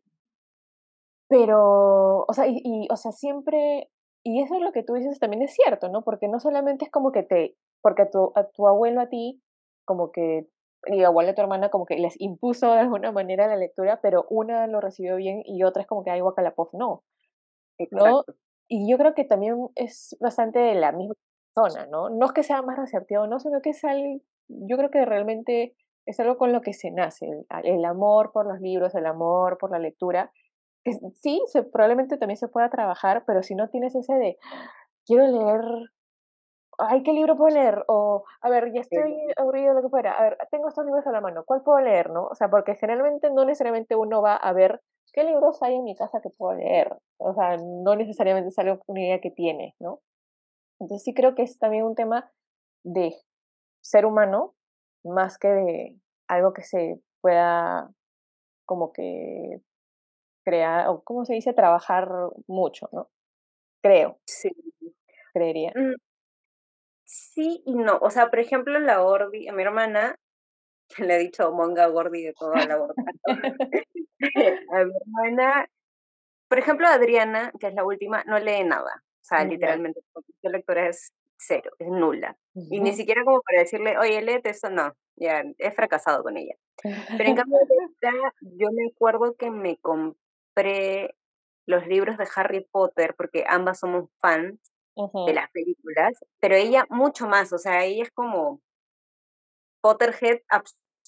Pero, o sea, o sea, siempre, y eso es lo que tú dices también es cierto, ¿no? Porque no solamente es como que porque a tu abuelo a ti, como que, y abuelo a tu hermana, como que les impuso de alguna manera la lectura, pero una lo recibió bien y otra es como que, ay, guacala, no, ¿no? Exacto. Y yo creo que también es bastante de la misma persona, ¿no? No es que sea más receptivo, no, sino que yo creo que realmente es algo con lo que se nace, el amor por los libros, el amor por la lectura, que sí, probablemente también se pueda trabajar, pero si no tienes ese de, quiero leer, ay, ¿qué libro puedo leer? O, a ver, ya estoy aburrido, lo que fuera, a ver, tengo estos libros a la mano, ¿cuál puedo leer, no? O sea, porque generalmente no necesariamente uno va a ver qué libros hay en mi casa que puedo leer. O sea, no necesariamente es algo, una idea que tienes, ¿no? Entonces sí creo que es también un tema de ser humano, más que de algo que se pueda como que crear, o ¿cómo se dice? Trabajar mucho, ¿no? Creo, Sí. creería. Mm, sí y no. O sea, por ejemplo, la Gordi, a mi hermana, le he dicho monga Gordi de toda la borda. A mi hermana, por ejemplo, Adriana, que es la última, no lee nada. O sea, Ya. literalmente, su lectura es cero, es nula. Y ni Ujú. siquiera como para decirle, oye, léete eso, no, ya he fracasado con ella. Pero en cambio, ahorita yo me acuerdo que me compré los libros de Harry Potter, porque ambas somos fans de Ujú. las películas, pero ella mucho más, o sea, ella es como Potterhead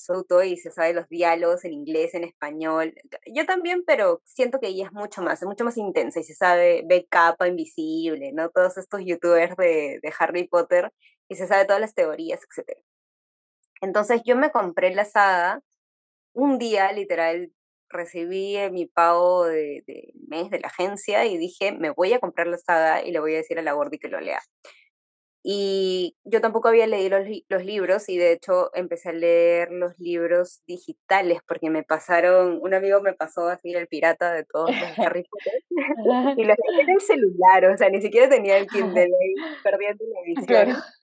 absoluto y se sabe los diálogos en inglés, en español. Yo también, pero siento que ella es mucho más intensa y se sabe, ve Capa Invisible, ¿no? Todos estos youtubers de Harry Potter y se sabe todas las teorías, etcétera. Entonces yo me compré la saga, un día literal recibí mi pago de mes de la agencia y dije, me voy a comprar la saga y le voy a decir a la Gordi que lo lea. Y yo tampoco había leído los libros y de hecho empecé a leer los libros digitales porque me pasaron, un amigo me pasó así el pirata de todos los de Harry Potter y los leí en el celular, o sea, ni siquiera tenía el Kindle ahí perdiendo la Claro. edición.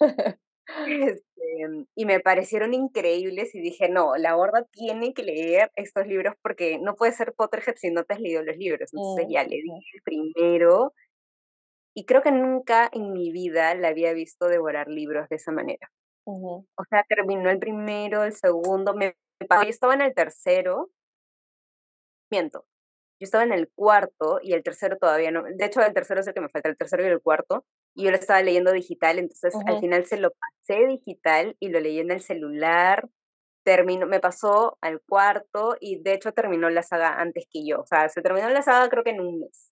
Y me parecieron increíbles y dije, no, la gorda tiene que leer estos libros porque no puedes ser Potterhead si no te has leído los libros. Entonces Mm, ya leí ujú, el primero y creo que nunca en mi vida la había visto devorar libros de esa manera. ujú, O sea, terminó el primero, el segundo, yo estaba en el tercero, miento, yo estaba en el cuarto y el tercero todavía no, de hecho el tercero es el que me falta, el tercero y el cuarto, y yo lo estaba leyendo digital, entonces al ujú. final se lo pasé digital y lo leí en el celular, terminó, me pasó al cuarto y de hecho terminó la saga antes que yo, o sea, se terminó la saga creo que en un mes.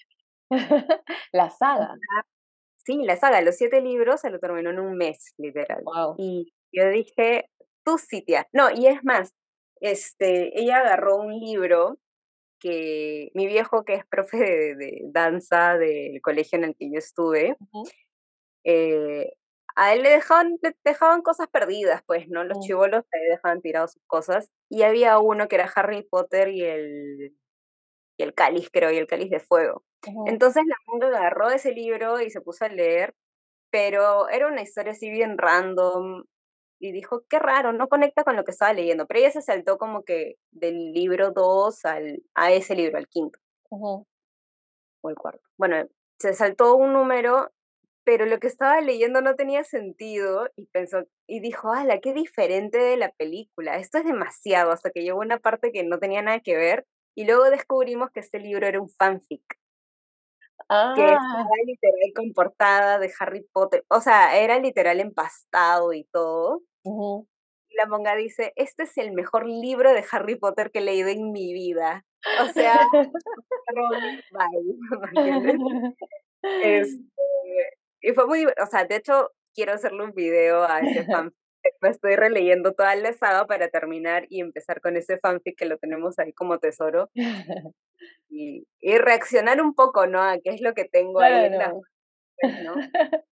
La saga. Sí, la saga, los 7 libros se lo terminó en un mes, literal. Wow. Y yo dije: "Tú sí, tía". No, y es más, ella agarró un libro que mi viejo, que es profe de danza del colegio en el que yo estuve, Ujú, eh, a él le dejaban cosas perdidas, pues, ¿no? Los mm, chibolos ahí dejaban tirados sus cosas, y había uno que era Harry Potter y el cáliz, creo, y el cáliz de fuego. ujú. Entonces, la monga agarró ese libro y se puso a leer, pero era una historia así bien random, y dijo: "Qué raro, no conecta con lo que estaba leyendo", pero ella se saltó como que del libro 2 a ese libro, al quinto Ujú. o el cuarto. Bueno, se saltó un número, pero lo que estaba leyendo no tenía sentido y pensó y dijo: "¡Hala, qué diferente de la película! Esto es demasiado", hasta que llegó una parte que no tenía nada que ver, y luego descubrimos que este libro era un fanfic, que Ah, estaba literal con portada de Harry Potter, o sea, era literal empastado y todo. ujú. Y la monga dice: "Este es el mejor libro de Harry Potter que he leído en mi vida". O sea, Rowling, bye, ¿me entiendes? Este, y fue muy o sea, de hecho, quiero hacerle un video a ese fanfic. Me estoy releyendo toda la saga para terminar y empezar con ese fanfic que lo tenemos ahí como tesoro, y reaccionar un poco, ¿no? A qué es lo que tengo ahí en las Claro. redes, ¿no?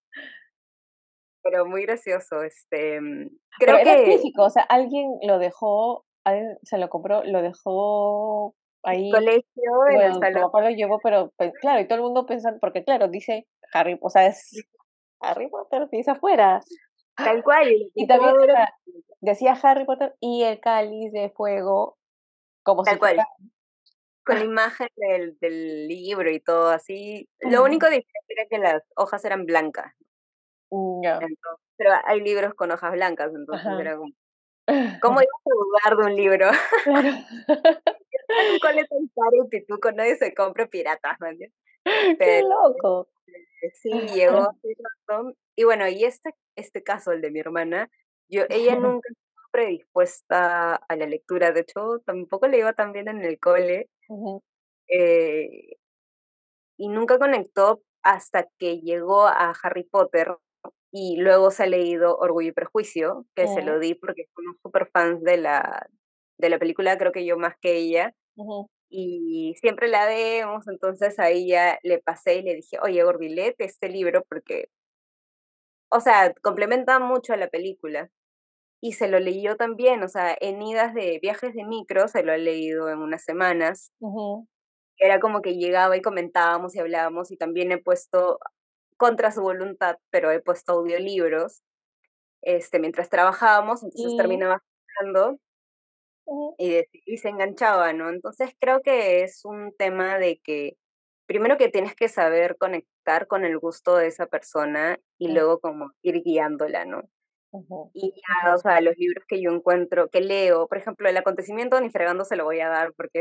Pero muy gracioso, Pero creo era que físico, o sea, alguien lo dejó, alguien se lo compró, lo dejó en el ahí, colegio, en el bueno, tu salón, papá lo llevó, pero claro, y todo el mundo pensando, porque claro, dice Harry, o sea, es Harry Potter, dice afuera. tal cual, y la Y también, portada o era sea, decía Harry Potter y el cáliz de fuego, como si tal cual. fuera. Con la imagen del libro y todo así. Lo único diferente era que las hojas eran blancas, Ya, pero hay libros con hojas blancas, entonces ajá. era como, ¿cómo ibas a dudar de un libro? Claro. En un cole tan caro y pituco, nadie se compra piratas, ¿me entiendes? Qué Pero, loco. sí, llegó así random. Y bueno, y este caso, el de mi hermana, ella nunca estuvo predispuesta a la lectura, de hecho, tampoco le iba tan bien en el cole, Ujú, eh y nunca conectó hasta que llegó a Harry Potter y luego se ha leído Orgullo y Prejuicio, que se ujú, lo di porque somos súper fans de la película, creo que yo más que ella, ujú, y siempre la vemos, entonces ahí ya le pasé y le dije: "Oye, Gordi, léete este libro porque, o sea, complementa mucho a la película". Y se lo leyó también, o sea, en idas de viajes de micro se lo ha leído en unas semanas. ujú. Era como que llegaba y comentábamos y hablábamos, y también he puesto, contra su voluntad, pero he puesto audiolibros, mientras trabajábamos, entonces Y terminaba escuchando ujú, y se enganchaba, ¿no? Entonces creo que es un tema de que, primero que tienes que saber conectar con el gusto de esa persona y mm, luego como ir guiándola, ¿no? ujú, Y ujú, ya, o sea, los libros que yo encuentro, que leo, por ejemplo, El acontecimiento ni fregando se lo voy a dar porque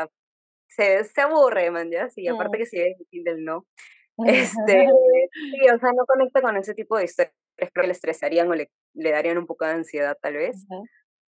se aburre, man, ya, sí, aparte mm. que si es Kindle, no. Este, sí, o sea, no conecta con ese tipo de historias, creo que le estresarían o le darían un poco de ansiedad, tal vez. Ujú.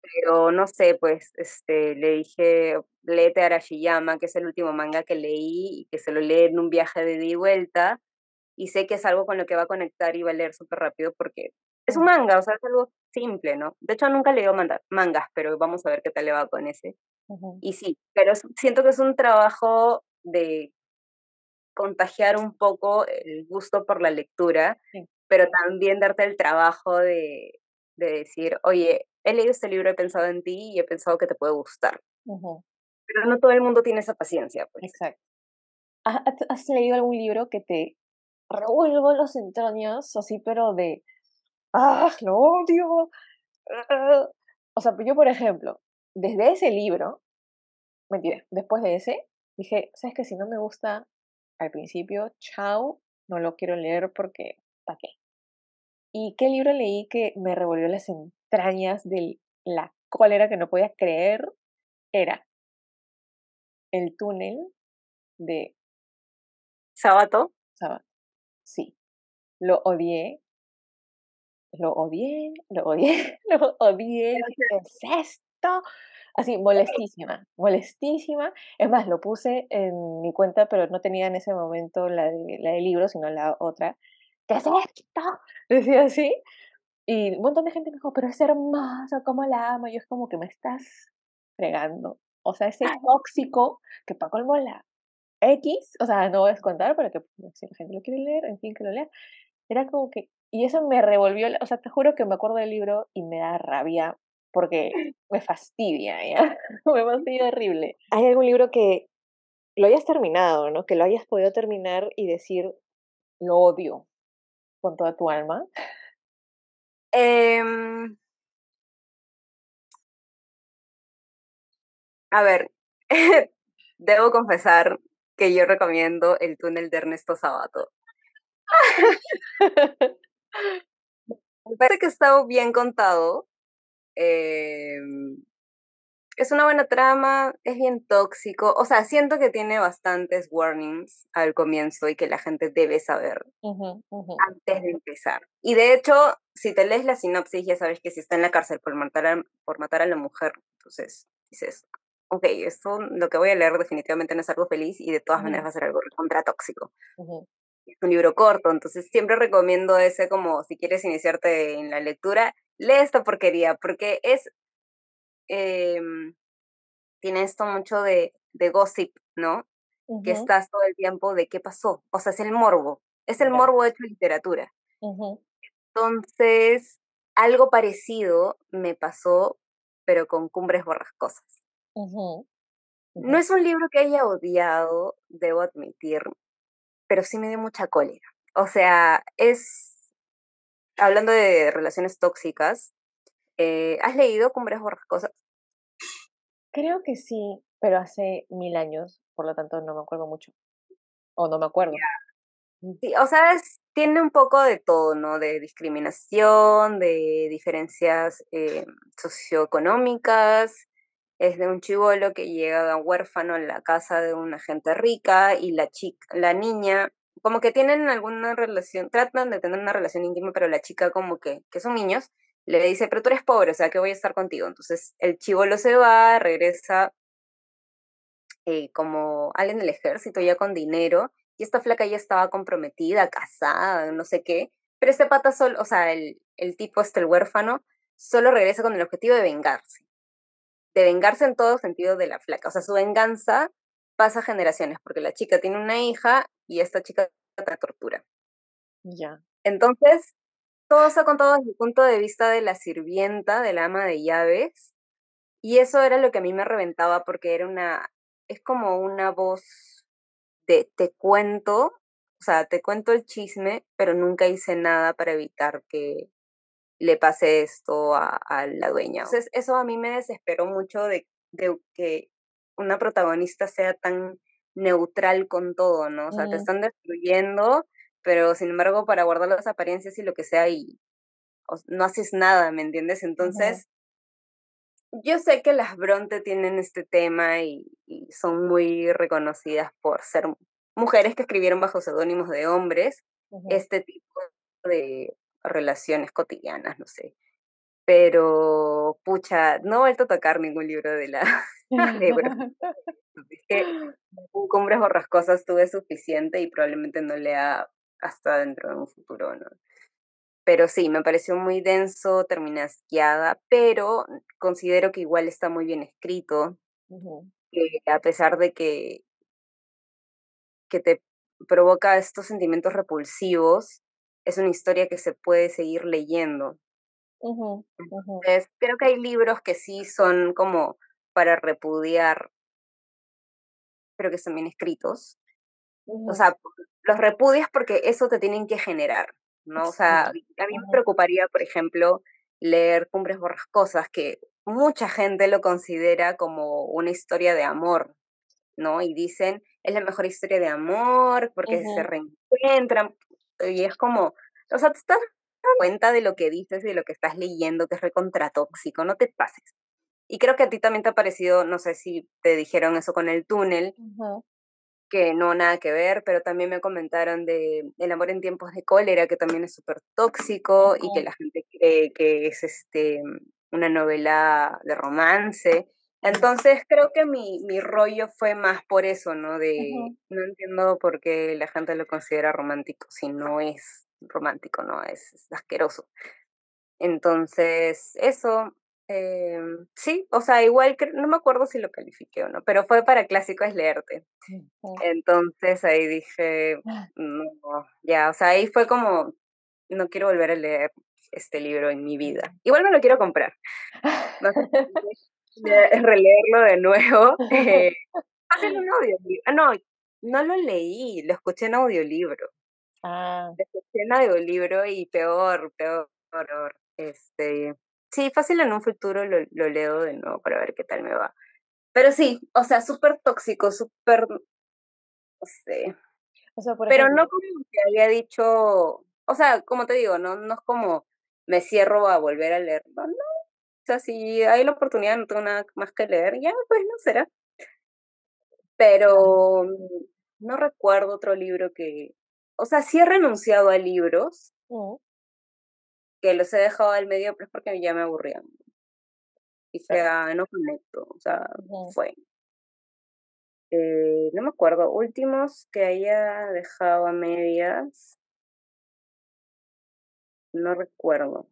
pero no sé, pues, le dije, léete Arashiyama, que es el último manga que leí, y que se lo lee en un viaje de ida y vuelta, y sé que es algo con lo que va a conectar y va a leer súper rápido porque es un Ujú, manga, o sea, es algo simple, ¿no? De hecho, nunca leo mangas, pero vamos a ver qué tal le va con ese. ujú. Y sí, pero siento que es un trabajo de contagiar un poco el gusto por la lectura, Sí, pero también darte el trabajo de decir, oye, he leído este libro, he pensado en ti y he pensado que te puede gustar. ujú, Pero no todo el mundo tiene esa paciencia, pues. exacto. ¿Has leído algún libro que te revuelva las entrañas así, pero de, ah, lo odio? Ah"? O sea, yo, por ejemplo, desde ese libro, mentira, después de ese, dije, ¿sabes qué? Si no me gusta al principio, chao, no lo quiero leer porque, ¿para qué? ¿Y qué libro leí que me revolvió las entrañas de la cólera que no podía creer? Era El túnel de Sabato, Sabat. Sí, lo odié, lo odié, lo odié, lo odié. Dije, ¿qué es esto? Así, molestísima, molestísima. Es más, lo puse en mi cuenta, pero no tenía en ese momento la del libro, sino la otra. ¿Qué es esto? Decía así. Y un montón de gente me dijo, pero es hermoso, ¿cómo la amo? Y yo es como que me estás fregando. O sea, ese tóxico que para colmo la X, o sea, no voy a descontar para que pues, si la gente lo quiere leer, en fin, que lo lea. Era como que, y eso me revolvió, o sea, te juro que me acuerdo del libro y me da rabia porque me fastidia, ¿ya? Me fastidia horrible. ¿Hay algún libro que lo hayas terminado, ¿no? Que lo hayas podido terminar y decir, lo odio con toda tu alma. em, a ver, debo confesar que yo recomiendo El túnel de Ernesto Sabato. Me parece que está bien contado. em, es una buena trama, es bien tóxico. O sea, siento que tiene bastantes warnings al comienzo y que la gente debe saber Ujú, ujú, antes de empezar. Y de hecho, si te lees la sinopsis, ya sabes que si está en la cárcel por matar a la mujer, entonces dices, ok, esto lo que voy a leer definitivamente no es algo feliz y de todas maneras ujú, va a ser algo contra tóxico. ujú. Es un libro corto, entonces siempre recomiendo ese como si quieres iniciarte en la lectura, lee esta porquería, porque em, tiene esto mucho de gossip, ¿no? Que Ujú, estás todo el tiempo de qué pasó. O sea, es el ya, morbo hecho literatura. ujú, Entonces, algo parecido me pasó, pero con Cumbres Borrascosas. ujú, No ujú. es un libro que haya odiado, debo admitir, pero sí me dio mucha cólera. O sea, hablando de relaciones tóxicas, ¿has leído Cumbres Borrascosas? Creo que sí, pero hace 1000 años, por lo tanto no me acuerdo mucho, o no me acuerdo. Mm, Sí, o sea, tiene un poco de todo, ¿no? De discriminación, de diferencias socioeconómicas. Es de un chibolo que llega huérfano a la casa de una gente rica y la niña, como que tienen alguna relación, tratan de tener una relación íntima, pero la chica como que son niños, le dice, pero tú eres pobre, o sea, que voy a estar contigo. Entonces el chibolo se va, regresa como alguien del ejército ya con dinero, y esta flaca ya estaba comprometida, casada, no sé qué, pero este pata solo, o sea, el tipo el huérfano, solo regresa con el objetivo de vengarse en todo sentido de la flaca, o sea, su venganza pasa generaciones, porque la chica tiene una hija y esta chica la tortura. ya. Entonces, todo está contado desde el punto de vista de la sirvienta, de la ama de llaves, y eso era lo que a mí me reventaba porque es como una voz te cuento, o sea, te cuento el chisme, pero nunca hice nada para evitar que le pase esto a la dueña. Entonces, eso a mí me desesperó mucho de que una protagonista sea tan neutral con todo, ¿no? O sea, te Mm, están destruyendo, pero sin embargo, para guardar las apariencias y lo que sea, no haces nada, ¿me entiendes? ujú, Entonces, yo sé que las Bronte tienen este tema y son muy reconocidas por ser mujeres que escribieron bajo seudónimos de hombres ujú. este tipo de relaciones cotidianas, no sé. pero pucha, no he vuelto a tocar ningún libro de la de es que con Cumbres Borrascosas tuve suficiente y probablemente no lea hasta dentro de un futuro, ¿no? Pero sí, me pareció muy denso, terminé asqueada, pero considero que igual está muy bien escrito, Ujú, a pesar de que te provoca estos sentimientos repulsivos, es una historia que se puede seguir leyendo. ujú, ujú, Creo que hay libros que sí son como para repudiar, pero que están bien escritos. O ujú. sea, los repudias porque eso te tienen que generar, ¿no? O sea, a Sí. mí me Ujú, preocuparía, por ejemplo, leer Cumbres Borrascosas, que mucha gente lo considera como una historia de amor, ¿no? Y dicen, es la mejor historia de amor porque se ujú, reencuentran. Y es como, o sea, te estás dando cuenta de lo que dices y de lo que estás leyendo, que es recontratóxico, no te pases. Y creo que a ti también te ha parecido, no sé si te dijeron eso con el túnel, ujú, que no, nada que ver, pero también me comentaron de El amor en tiempos de cólera, que también es súper tóxico y que ujú, la gente cree que es una novela de romance. Entonces creo que mi rollo fue más por eso, ¿no? De ujú. no entiendo por qué la gente lo considera romántico si no es romántico, ¿no? Es asqueroso. Entonces, eso, sí, o sea, igual no me acuerdo si lo califiqué o no, pero fue para Clásico es leerte. Ujú. Entonces ahí dije, no, ya, o sea, ahí fue como, no quiero volver a leer este libro en mi vida. Igual me lo quiero comprar, no sé, releerlo de nuevo. Hacer un audiolibro. Ah, no, no lo leí, lo escuché en audiolibro. Ah, Lo escuché en audiolibro y peor, peor, peor. Sí, fácil en un futuro lo leo de nuevo para ver qué tal me va. Pero sí, o sea, súper tóxico, súper, no sé. o sea, por Pero ejemplo, no como que había dicho, o sea, como te digo, no es como me cierro a volver a leer, no, o sea, si hay la oportunidad, no tengo nada más que leer, ya, pues no será. claro. Pero no recuerdo otro libro o sea, sí he renunciado a libros Mm, que los he dejado al medio, pero es porque ya me aburrían. Dije: claro. "Ah, no conecto", o sea, Ujú. fue. No me acuerdo, últimos que haya dejado a medias, no recuerdo.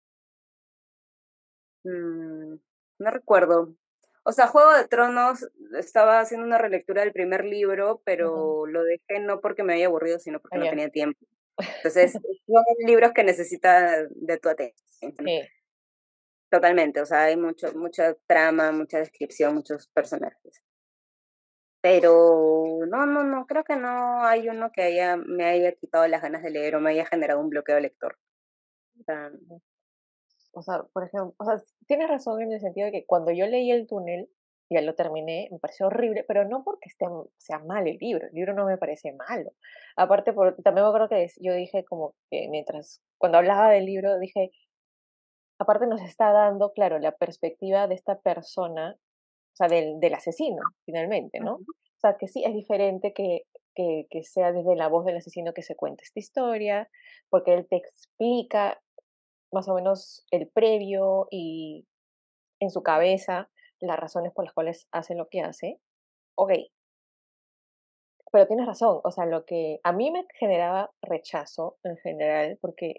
No recuerdo. O sea, Juego de Tronos, estaba haciendo una relectura del primer libro, Ujú. pero lo dejé no porque me había aburrido, sino porque Ah, no ya. tenía tiempo. Entonces, son libros que necesitan de tu atención. Sí. Totalmente, o sea, hay mucha trama, mucha descripción, muchos personajes. Pero no, creo que no hay uno que me haya quitado las ganas de leer o me haya generado un bloqueo lector. O sea, O sea, por ejemplo, o sea, tienes razón en el sentido de que cuando yo leí El túnel, ya lo terminé, me pareció horrible, pero no porque sea mal el libro no me parece malo. Aparte, también me acuerdo que yo dije como que mientras, cuando hablaba del libro, dije, aparte nos está dando, claro, la perspectiva de esta persona, o sea, del asesino, finalmente, ¿no? ujú, O sea, que sí es diferente que sea desde la voz del asesino que se cuente esta historia, porque él te explica más o menos el previo y en su cabeza las razones por las cuales hace lo que hace. Ok, pero tienes razón, o sea, lo que a mí me generaba rechazo en general, porque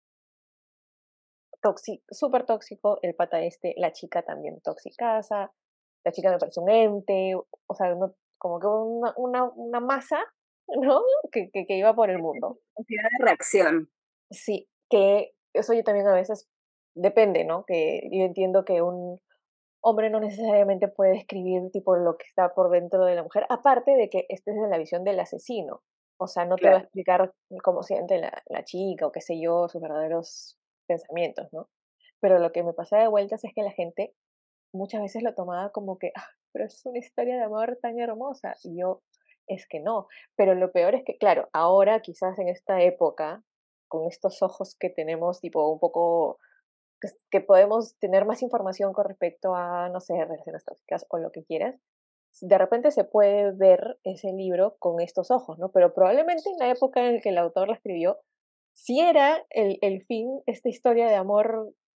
súper tóxico el pata este, la chica también toxicaza, la chica me parece un ente, o sea, como que una masa, ¿no? Que iba por el mundo. velocidad de reacción. Sí, que eso yo también a veces depende, ¿no? Que yo entiendo que un hombre no necesariamente puede describir tipo lo que está por dentro de la mujer, aparte de que esté desde la visión del asesino. O sea, no te va a Claro. explicar cómo siente la chica o qué sé yo, sus verdaderos pensamientos, ¿no? Pero lo que me pasa de vueltas es que la gente muchas veces lo tomaba como que, ah, pero es una historia de amor tan hermosa. Y yo, es que no. Pero lo peor es que, claro, ahora quizás en esta época, con estos ojos que tenemos tipo un poco que podemos tener más información con respecto a, no sé, relaciones tóxicas o lo que quieras, de repente se puede ver ese libro con estos ojos, ¿no? Pero probablemente en la época en la que el autor lo escribió, sí era el fin, esta historia de amor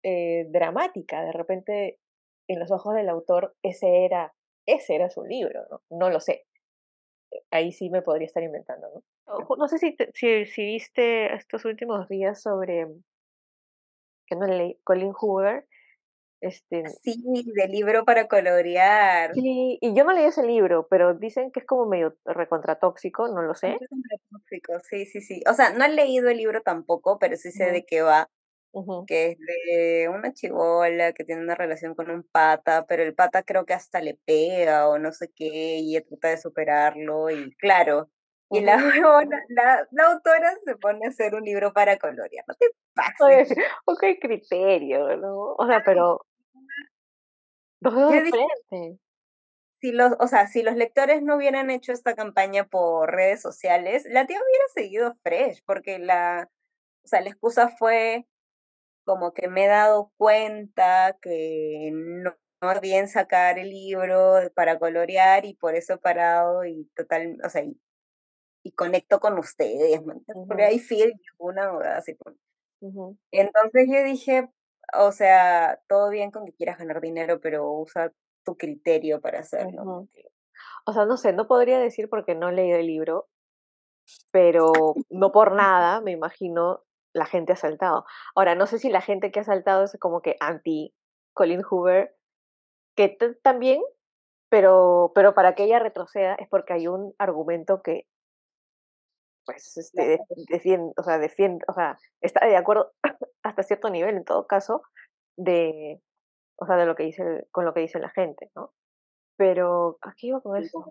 dramática. De repente, en los ojos del autor, ese era su libro, ¿no? No lo sé. Ahí sí me podría estar inventando, ¿no? No sé si viste estos últimos días sobre, que no leí, Colin Hoover, este, Sí, de libro para colorear. sí, y yo no leí ese libro, pero dicen que es como medio recontratóxico, no lo sé. Tóxico, sí, sí, sí. O sea, no he leído el libro tampoco, pero sí sé Ujú, de qué va, ujú, que es de una chibola que tiene una relación con un pata, pero el pata creo que hasta le pega o no sé qué, y ella trata de superarlo, y claro, y la ujú. huevona, la autora se pone a hacer un libro para colorear, no te pases. Oye, okey, criterio, ¿no? O sea, pero 2 dedos Yo de dije, frente. si los, o sea, si los lectores no hubieran hecho esta campaña por redes sociales, la tía hubiera seguido fresh, porque o sea, la excusa fue como que me he dado cuenta que no es bien sacar el libro para colorear y por eso he parado y total, o sea, y conecto con ustedes, ¿me entiendes? Porque Ujú, ahí sí una abogada así. Pues. ujú, Entonces yo dije, o sea, todo bien con que quieras ganar dinero, pero usa tu criterio para hacerlo. ¿Me ujú. entiendes? O sea, no sé, no podría decir porque no he leído el libro, pero no por nada, me imagino, la gente ha saltado. Ahora, no sé si la gente que ha saltado es como que anti Colin Hoover, que también, pero para que ella retroceda es porque hay un argumento que, pues, Claro. defiende, o sea, está de acuerdo hasta cierto nivel, en todo caso, de, o sea, de lo que dice con lo que dice la gente, ¿no? Pero, ¿a qué iba con eso?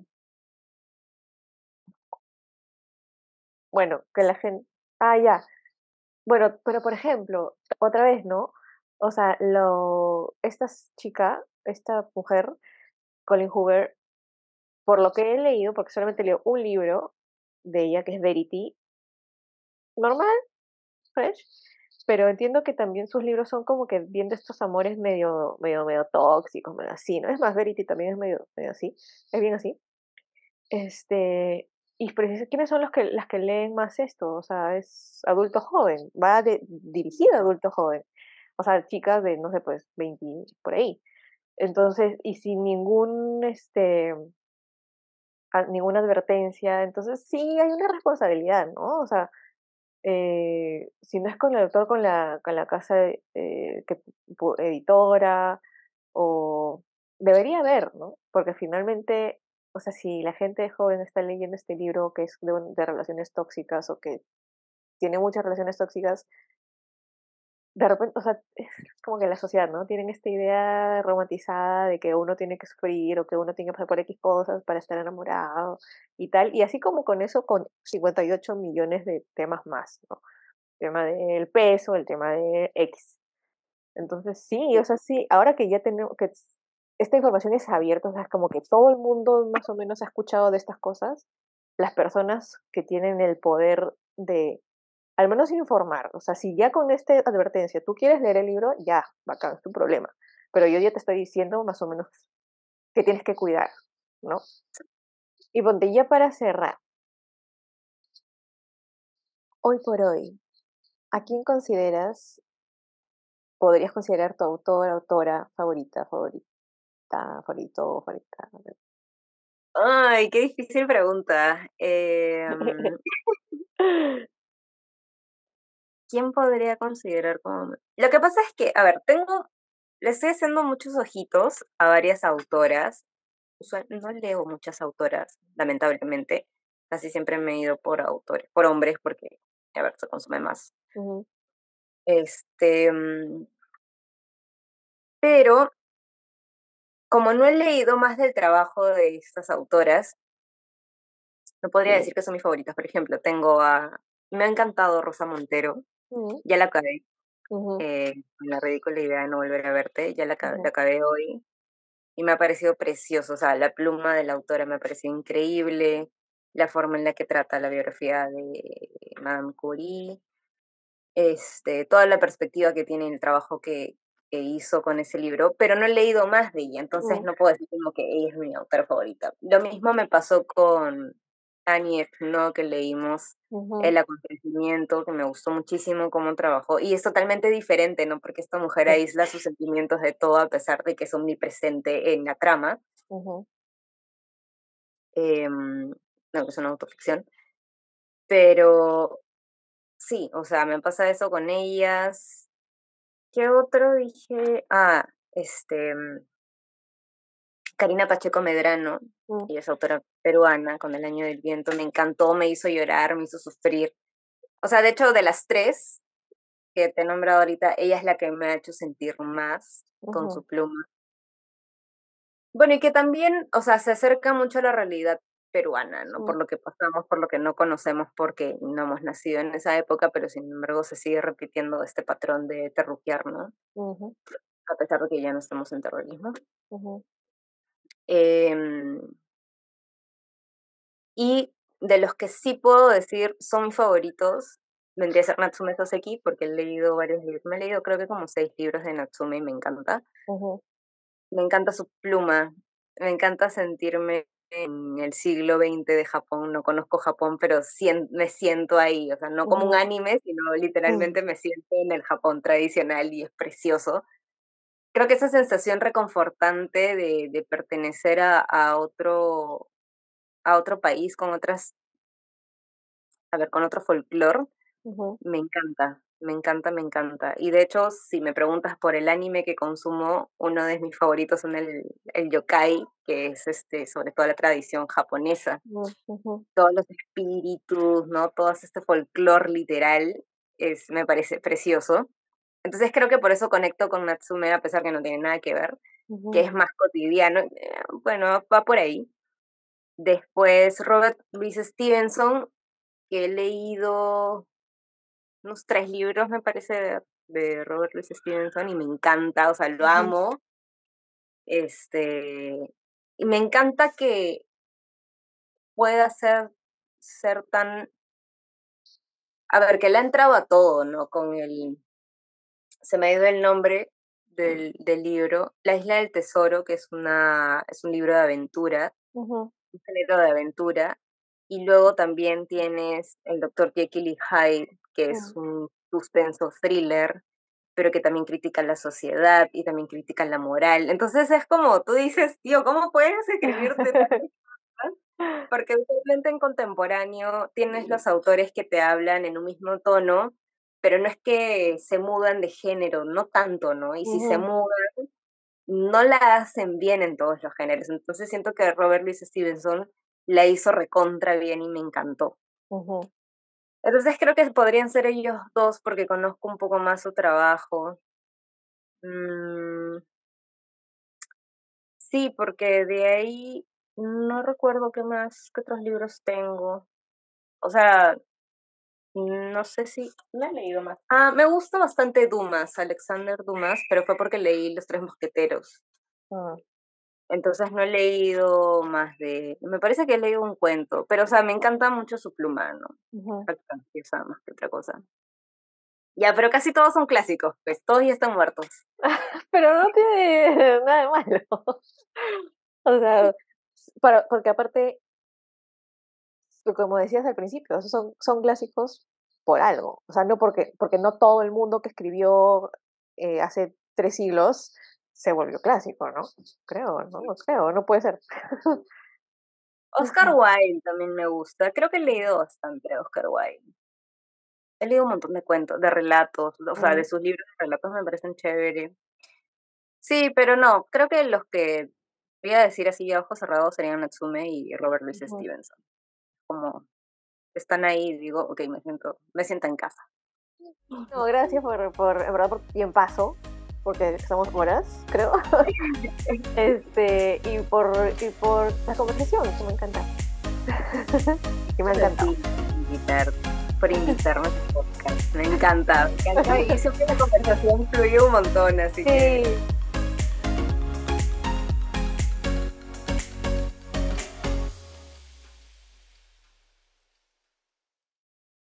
Bueno, que la gente, ya. Bueno, pero por ejemplo, otra vez, ¿no? O sea, esta mujer, Colin Hoover, por lo que he leído, porque solamente leo un libro de ella, que es Verity, normal, fresh, pero entiendo que también sus libros son como que bien de estos amores medio tóxicos, medio así, ¿no? Es más, Verity también es medio así, es bien así. Y ¿quiénes son las que leen más esto? O sea, es adulto joven, dirigido a adulto joven. O sea, chicas de, no sé, pues 20 por ahí. Entonces, y sin ninguna advertencia, entonces sí hay una responsabilidad, ¿no? O sea, si no es con el autor, con la casa editora, o debería haber, ¿no? Porque finalmente, o sea, si la gente joven está leyendo este libro que es de relaciones tóxicas o que tiene muchas relaciones tóxicas, de repente, o sea, es como que la sociedad, ¿no? Tienen esta idea romantizada de que uno tiene que sufrir o que uno tiene que pasar por X cosas para estar enamorado y tal. Y así como con eso, con 58 millones de temas más, ¿no? El tema del peso, el tema de X. Entonces sí, o sea, sí, ahora que ya tenemos que esta información es abierta, o sea, es como que todo el mundo más o menos ha escuchado de estas cosas, las personas que tienen el poder de, al menos informar, o sea, si ya con esta advertencia tú quieres leer el libro, ya, bacán, es tu problema, pero yo ya te estoy diciendo más o menos que tienes que cuidar, ¿no? Y ponte ya para cerrar, hoy por hoy, ¿a quién podrías considerar tu autora favorita, favorito, favorita? Ay, qué difícil pregunta. ¿Quién podría considerar como? Lo que pasa es que, a ver, le estoy haciendo muchos ojitos a varias autoras. No leo muchas autoras, lamentablemente. Casi siempre me he ido por autores, por hombres, porque, a ver, se consume más. Ujú, Este, mm, pero como no he leído más del trabajo de estas autoras, no podría decir que son mis favoritas. Por ejemplo, me ha encantado Rosa Montero, ujú, ya la acabé, ujú, con la ridícula idea de no volver a verte, la ujú, acabé hoy y me ha parecido precioso, o sea, la pluma de la autora me ha parecido increíble, la forma en la que trata la biografía de Madame Curie, toda la perspectiva que tiene el trabajo que hizo con ese libro, pero no he leído más de ella, entonces ujú, no puedo decir como que ella es mi autora favorita. Lo mismo me pasó Annie Ernaux, que leímos Ujú, El acontecimiento, que me gustó muchísimo cómo trabajó, y es totalmente diferente, ¿no? Porque esta mujer sí, aísla sus sentimientos de todo a pesar de que es omnipresente en la trama, ujú, no, que es una autoficción, pero sí, o sea, me pasa eso con ellas. ¿Qué otro dije? Karina Pacheco Medrano, mm, ella es autora peruana, con El año del viento, me encantó, me hizo llorar, me hizo sufrir. O sea, de hecho, de las tres que te he nombrado ahorita, ella es la que me ha hecho sentir más con ujú, su pluma. Bueno, y que también, o sea, se acerca mucho a la realidad peruana, ¿no? Por mm, lo que pasamos, por lo que no conocemos, porque no hemos nacido en esa época, pero sin embargo se sigue repitiendo este patrón de terruquear, ¿no? ujú, A pesar de que ya no estamos en terrorismo. ujú, Em, y de los que sí puedo decir son mis favoritos, vendría a ser Natsume Soseki, porque he leído varios libros. Me he leído creo que como 6 libros de Natsume y me encanta. ujú, Me encanta su pluma, me encanta sentirme en el siglo XX de Japón. No conozco Japón, pero me siento ahí, o sea, no como un ujú, anime, sino mm, literalmente me siento en el Japón tradicional y es precioso. Creo que esa sensación reconfortante de pertenecer a otro país con otras, a ver, con otro folclore, ujú, me encanta, me encanta, me encanta. Y de hecho, si me preguntas por el anime que consumo, uno de mis favoritos son el yokai, que es sobre todo la tradición japonesa. mm, ujú, Todos los espíritus, ¿no? Todo este folclore literal me parece precioso. Entonces creo que por eso conecto con Natsume, a pesar que no tiene nada que ver, que ujú, es más cotidiano. Bueno, va por ahí. Después, Robert Louis Stevenson, que he leído unos 3 libros, me parece, de Robert Louis Stevenson, y me encanta, o sea, lo ujú, amo. Y me encanta que pueda ser tan, a ver, que le ha entrado a todo, ¿no? Se me ha ido el nombre del libro, La Isla del Tesoro, que es un libro de aventura, ujú, un género de aventura, y luego también tienes El Doctor Jekyll y Hyde, que es mm, un suspenso thriller, pero que también critica la sociedad y también critica la moral. Entonces es como tú dices, tío, ¿cómo puedes escribirte tantas cosas? Porque usualmente en contemporáneo tienes los autores que te hablan en un mismo tono, pero no es que se mudan de género, no tanto, ¿no? Y si se ujú, mudan, no la hacen bien en todos los géneros. Entonces siento que Robert Louis Stevenson la hizo recontra bien y me encantó. ujú, Entonces creo que podrían ser ellos dos porque conozco un poco más su trabajo. Mm, sí, porque de ahí no recuerdo qué otros libros tengo. O sea, no sé si me he leído más. Ah, me gusta bastante Dumas, Alexander Dumas, pero fue porque leí Los Tres Mosqueteros. mm, Entonces no he leído más me parece que he leído un cuento, pero o sea, me encanta mucho su pluma, ¿no? ujú. Está graciosa más que otra cosa. Ya, pero casi todos son clásicos, pues todos ya están muertos. Pero no tiene nada de malo. O sea, porque aparte, como decías al principio, esos son clásicos por algo. O sea, no porque no todo el mundo que escribió hace 3 siglos se volvió clásico, ¿no? Creo, ¿no? No creo, no puede ser. Oscar Ujú, Wilde también me gusta, creo que he leído bastante a Oscar Wilde. He leído un montón de cuentos, de relatos, o sea, de mm, sus libros de relatos me parecen chévere. Sí, pero no, creo que los que voy a decir así a ojos cerrados serían Natsume y Robert Louis ujú. Stevenson. Como están ahí y digo, ok, me siento en casa. No, gracias en verdad, y en paso, porque somos horas, creo. Y por la conversación, que me encanta. Y me ha Gracias a encantado. ti por invitarme a tu podcast. Me encanta y siempre la conversación fluye un montón, así que Sí,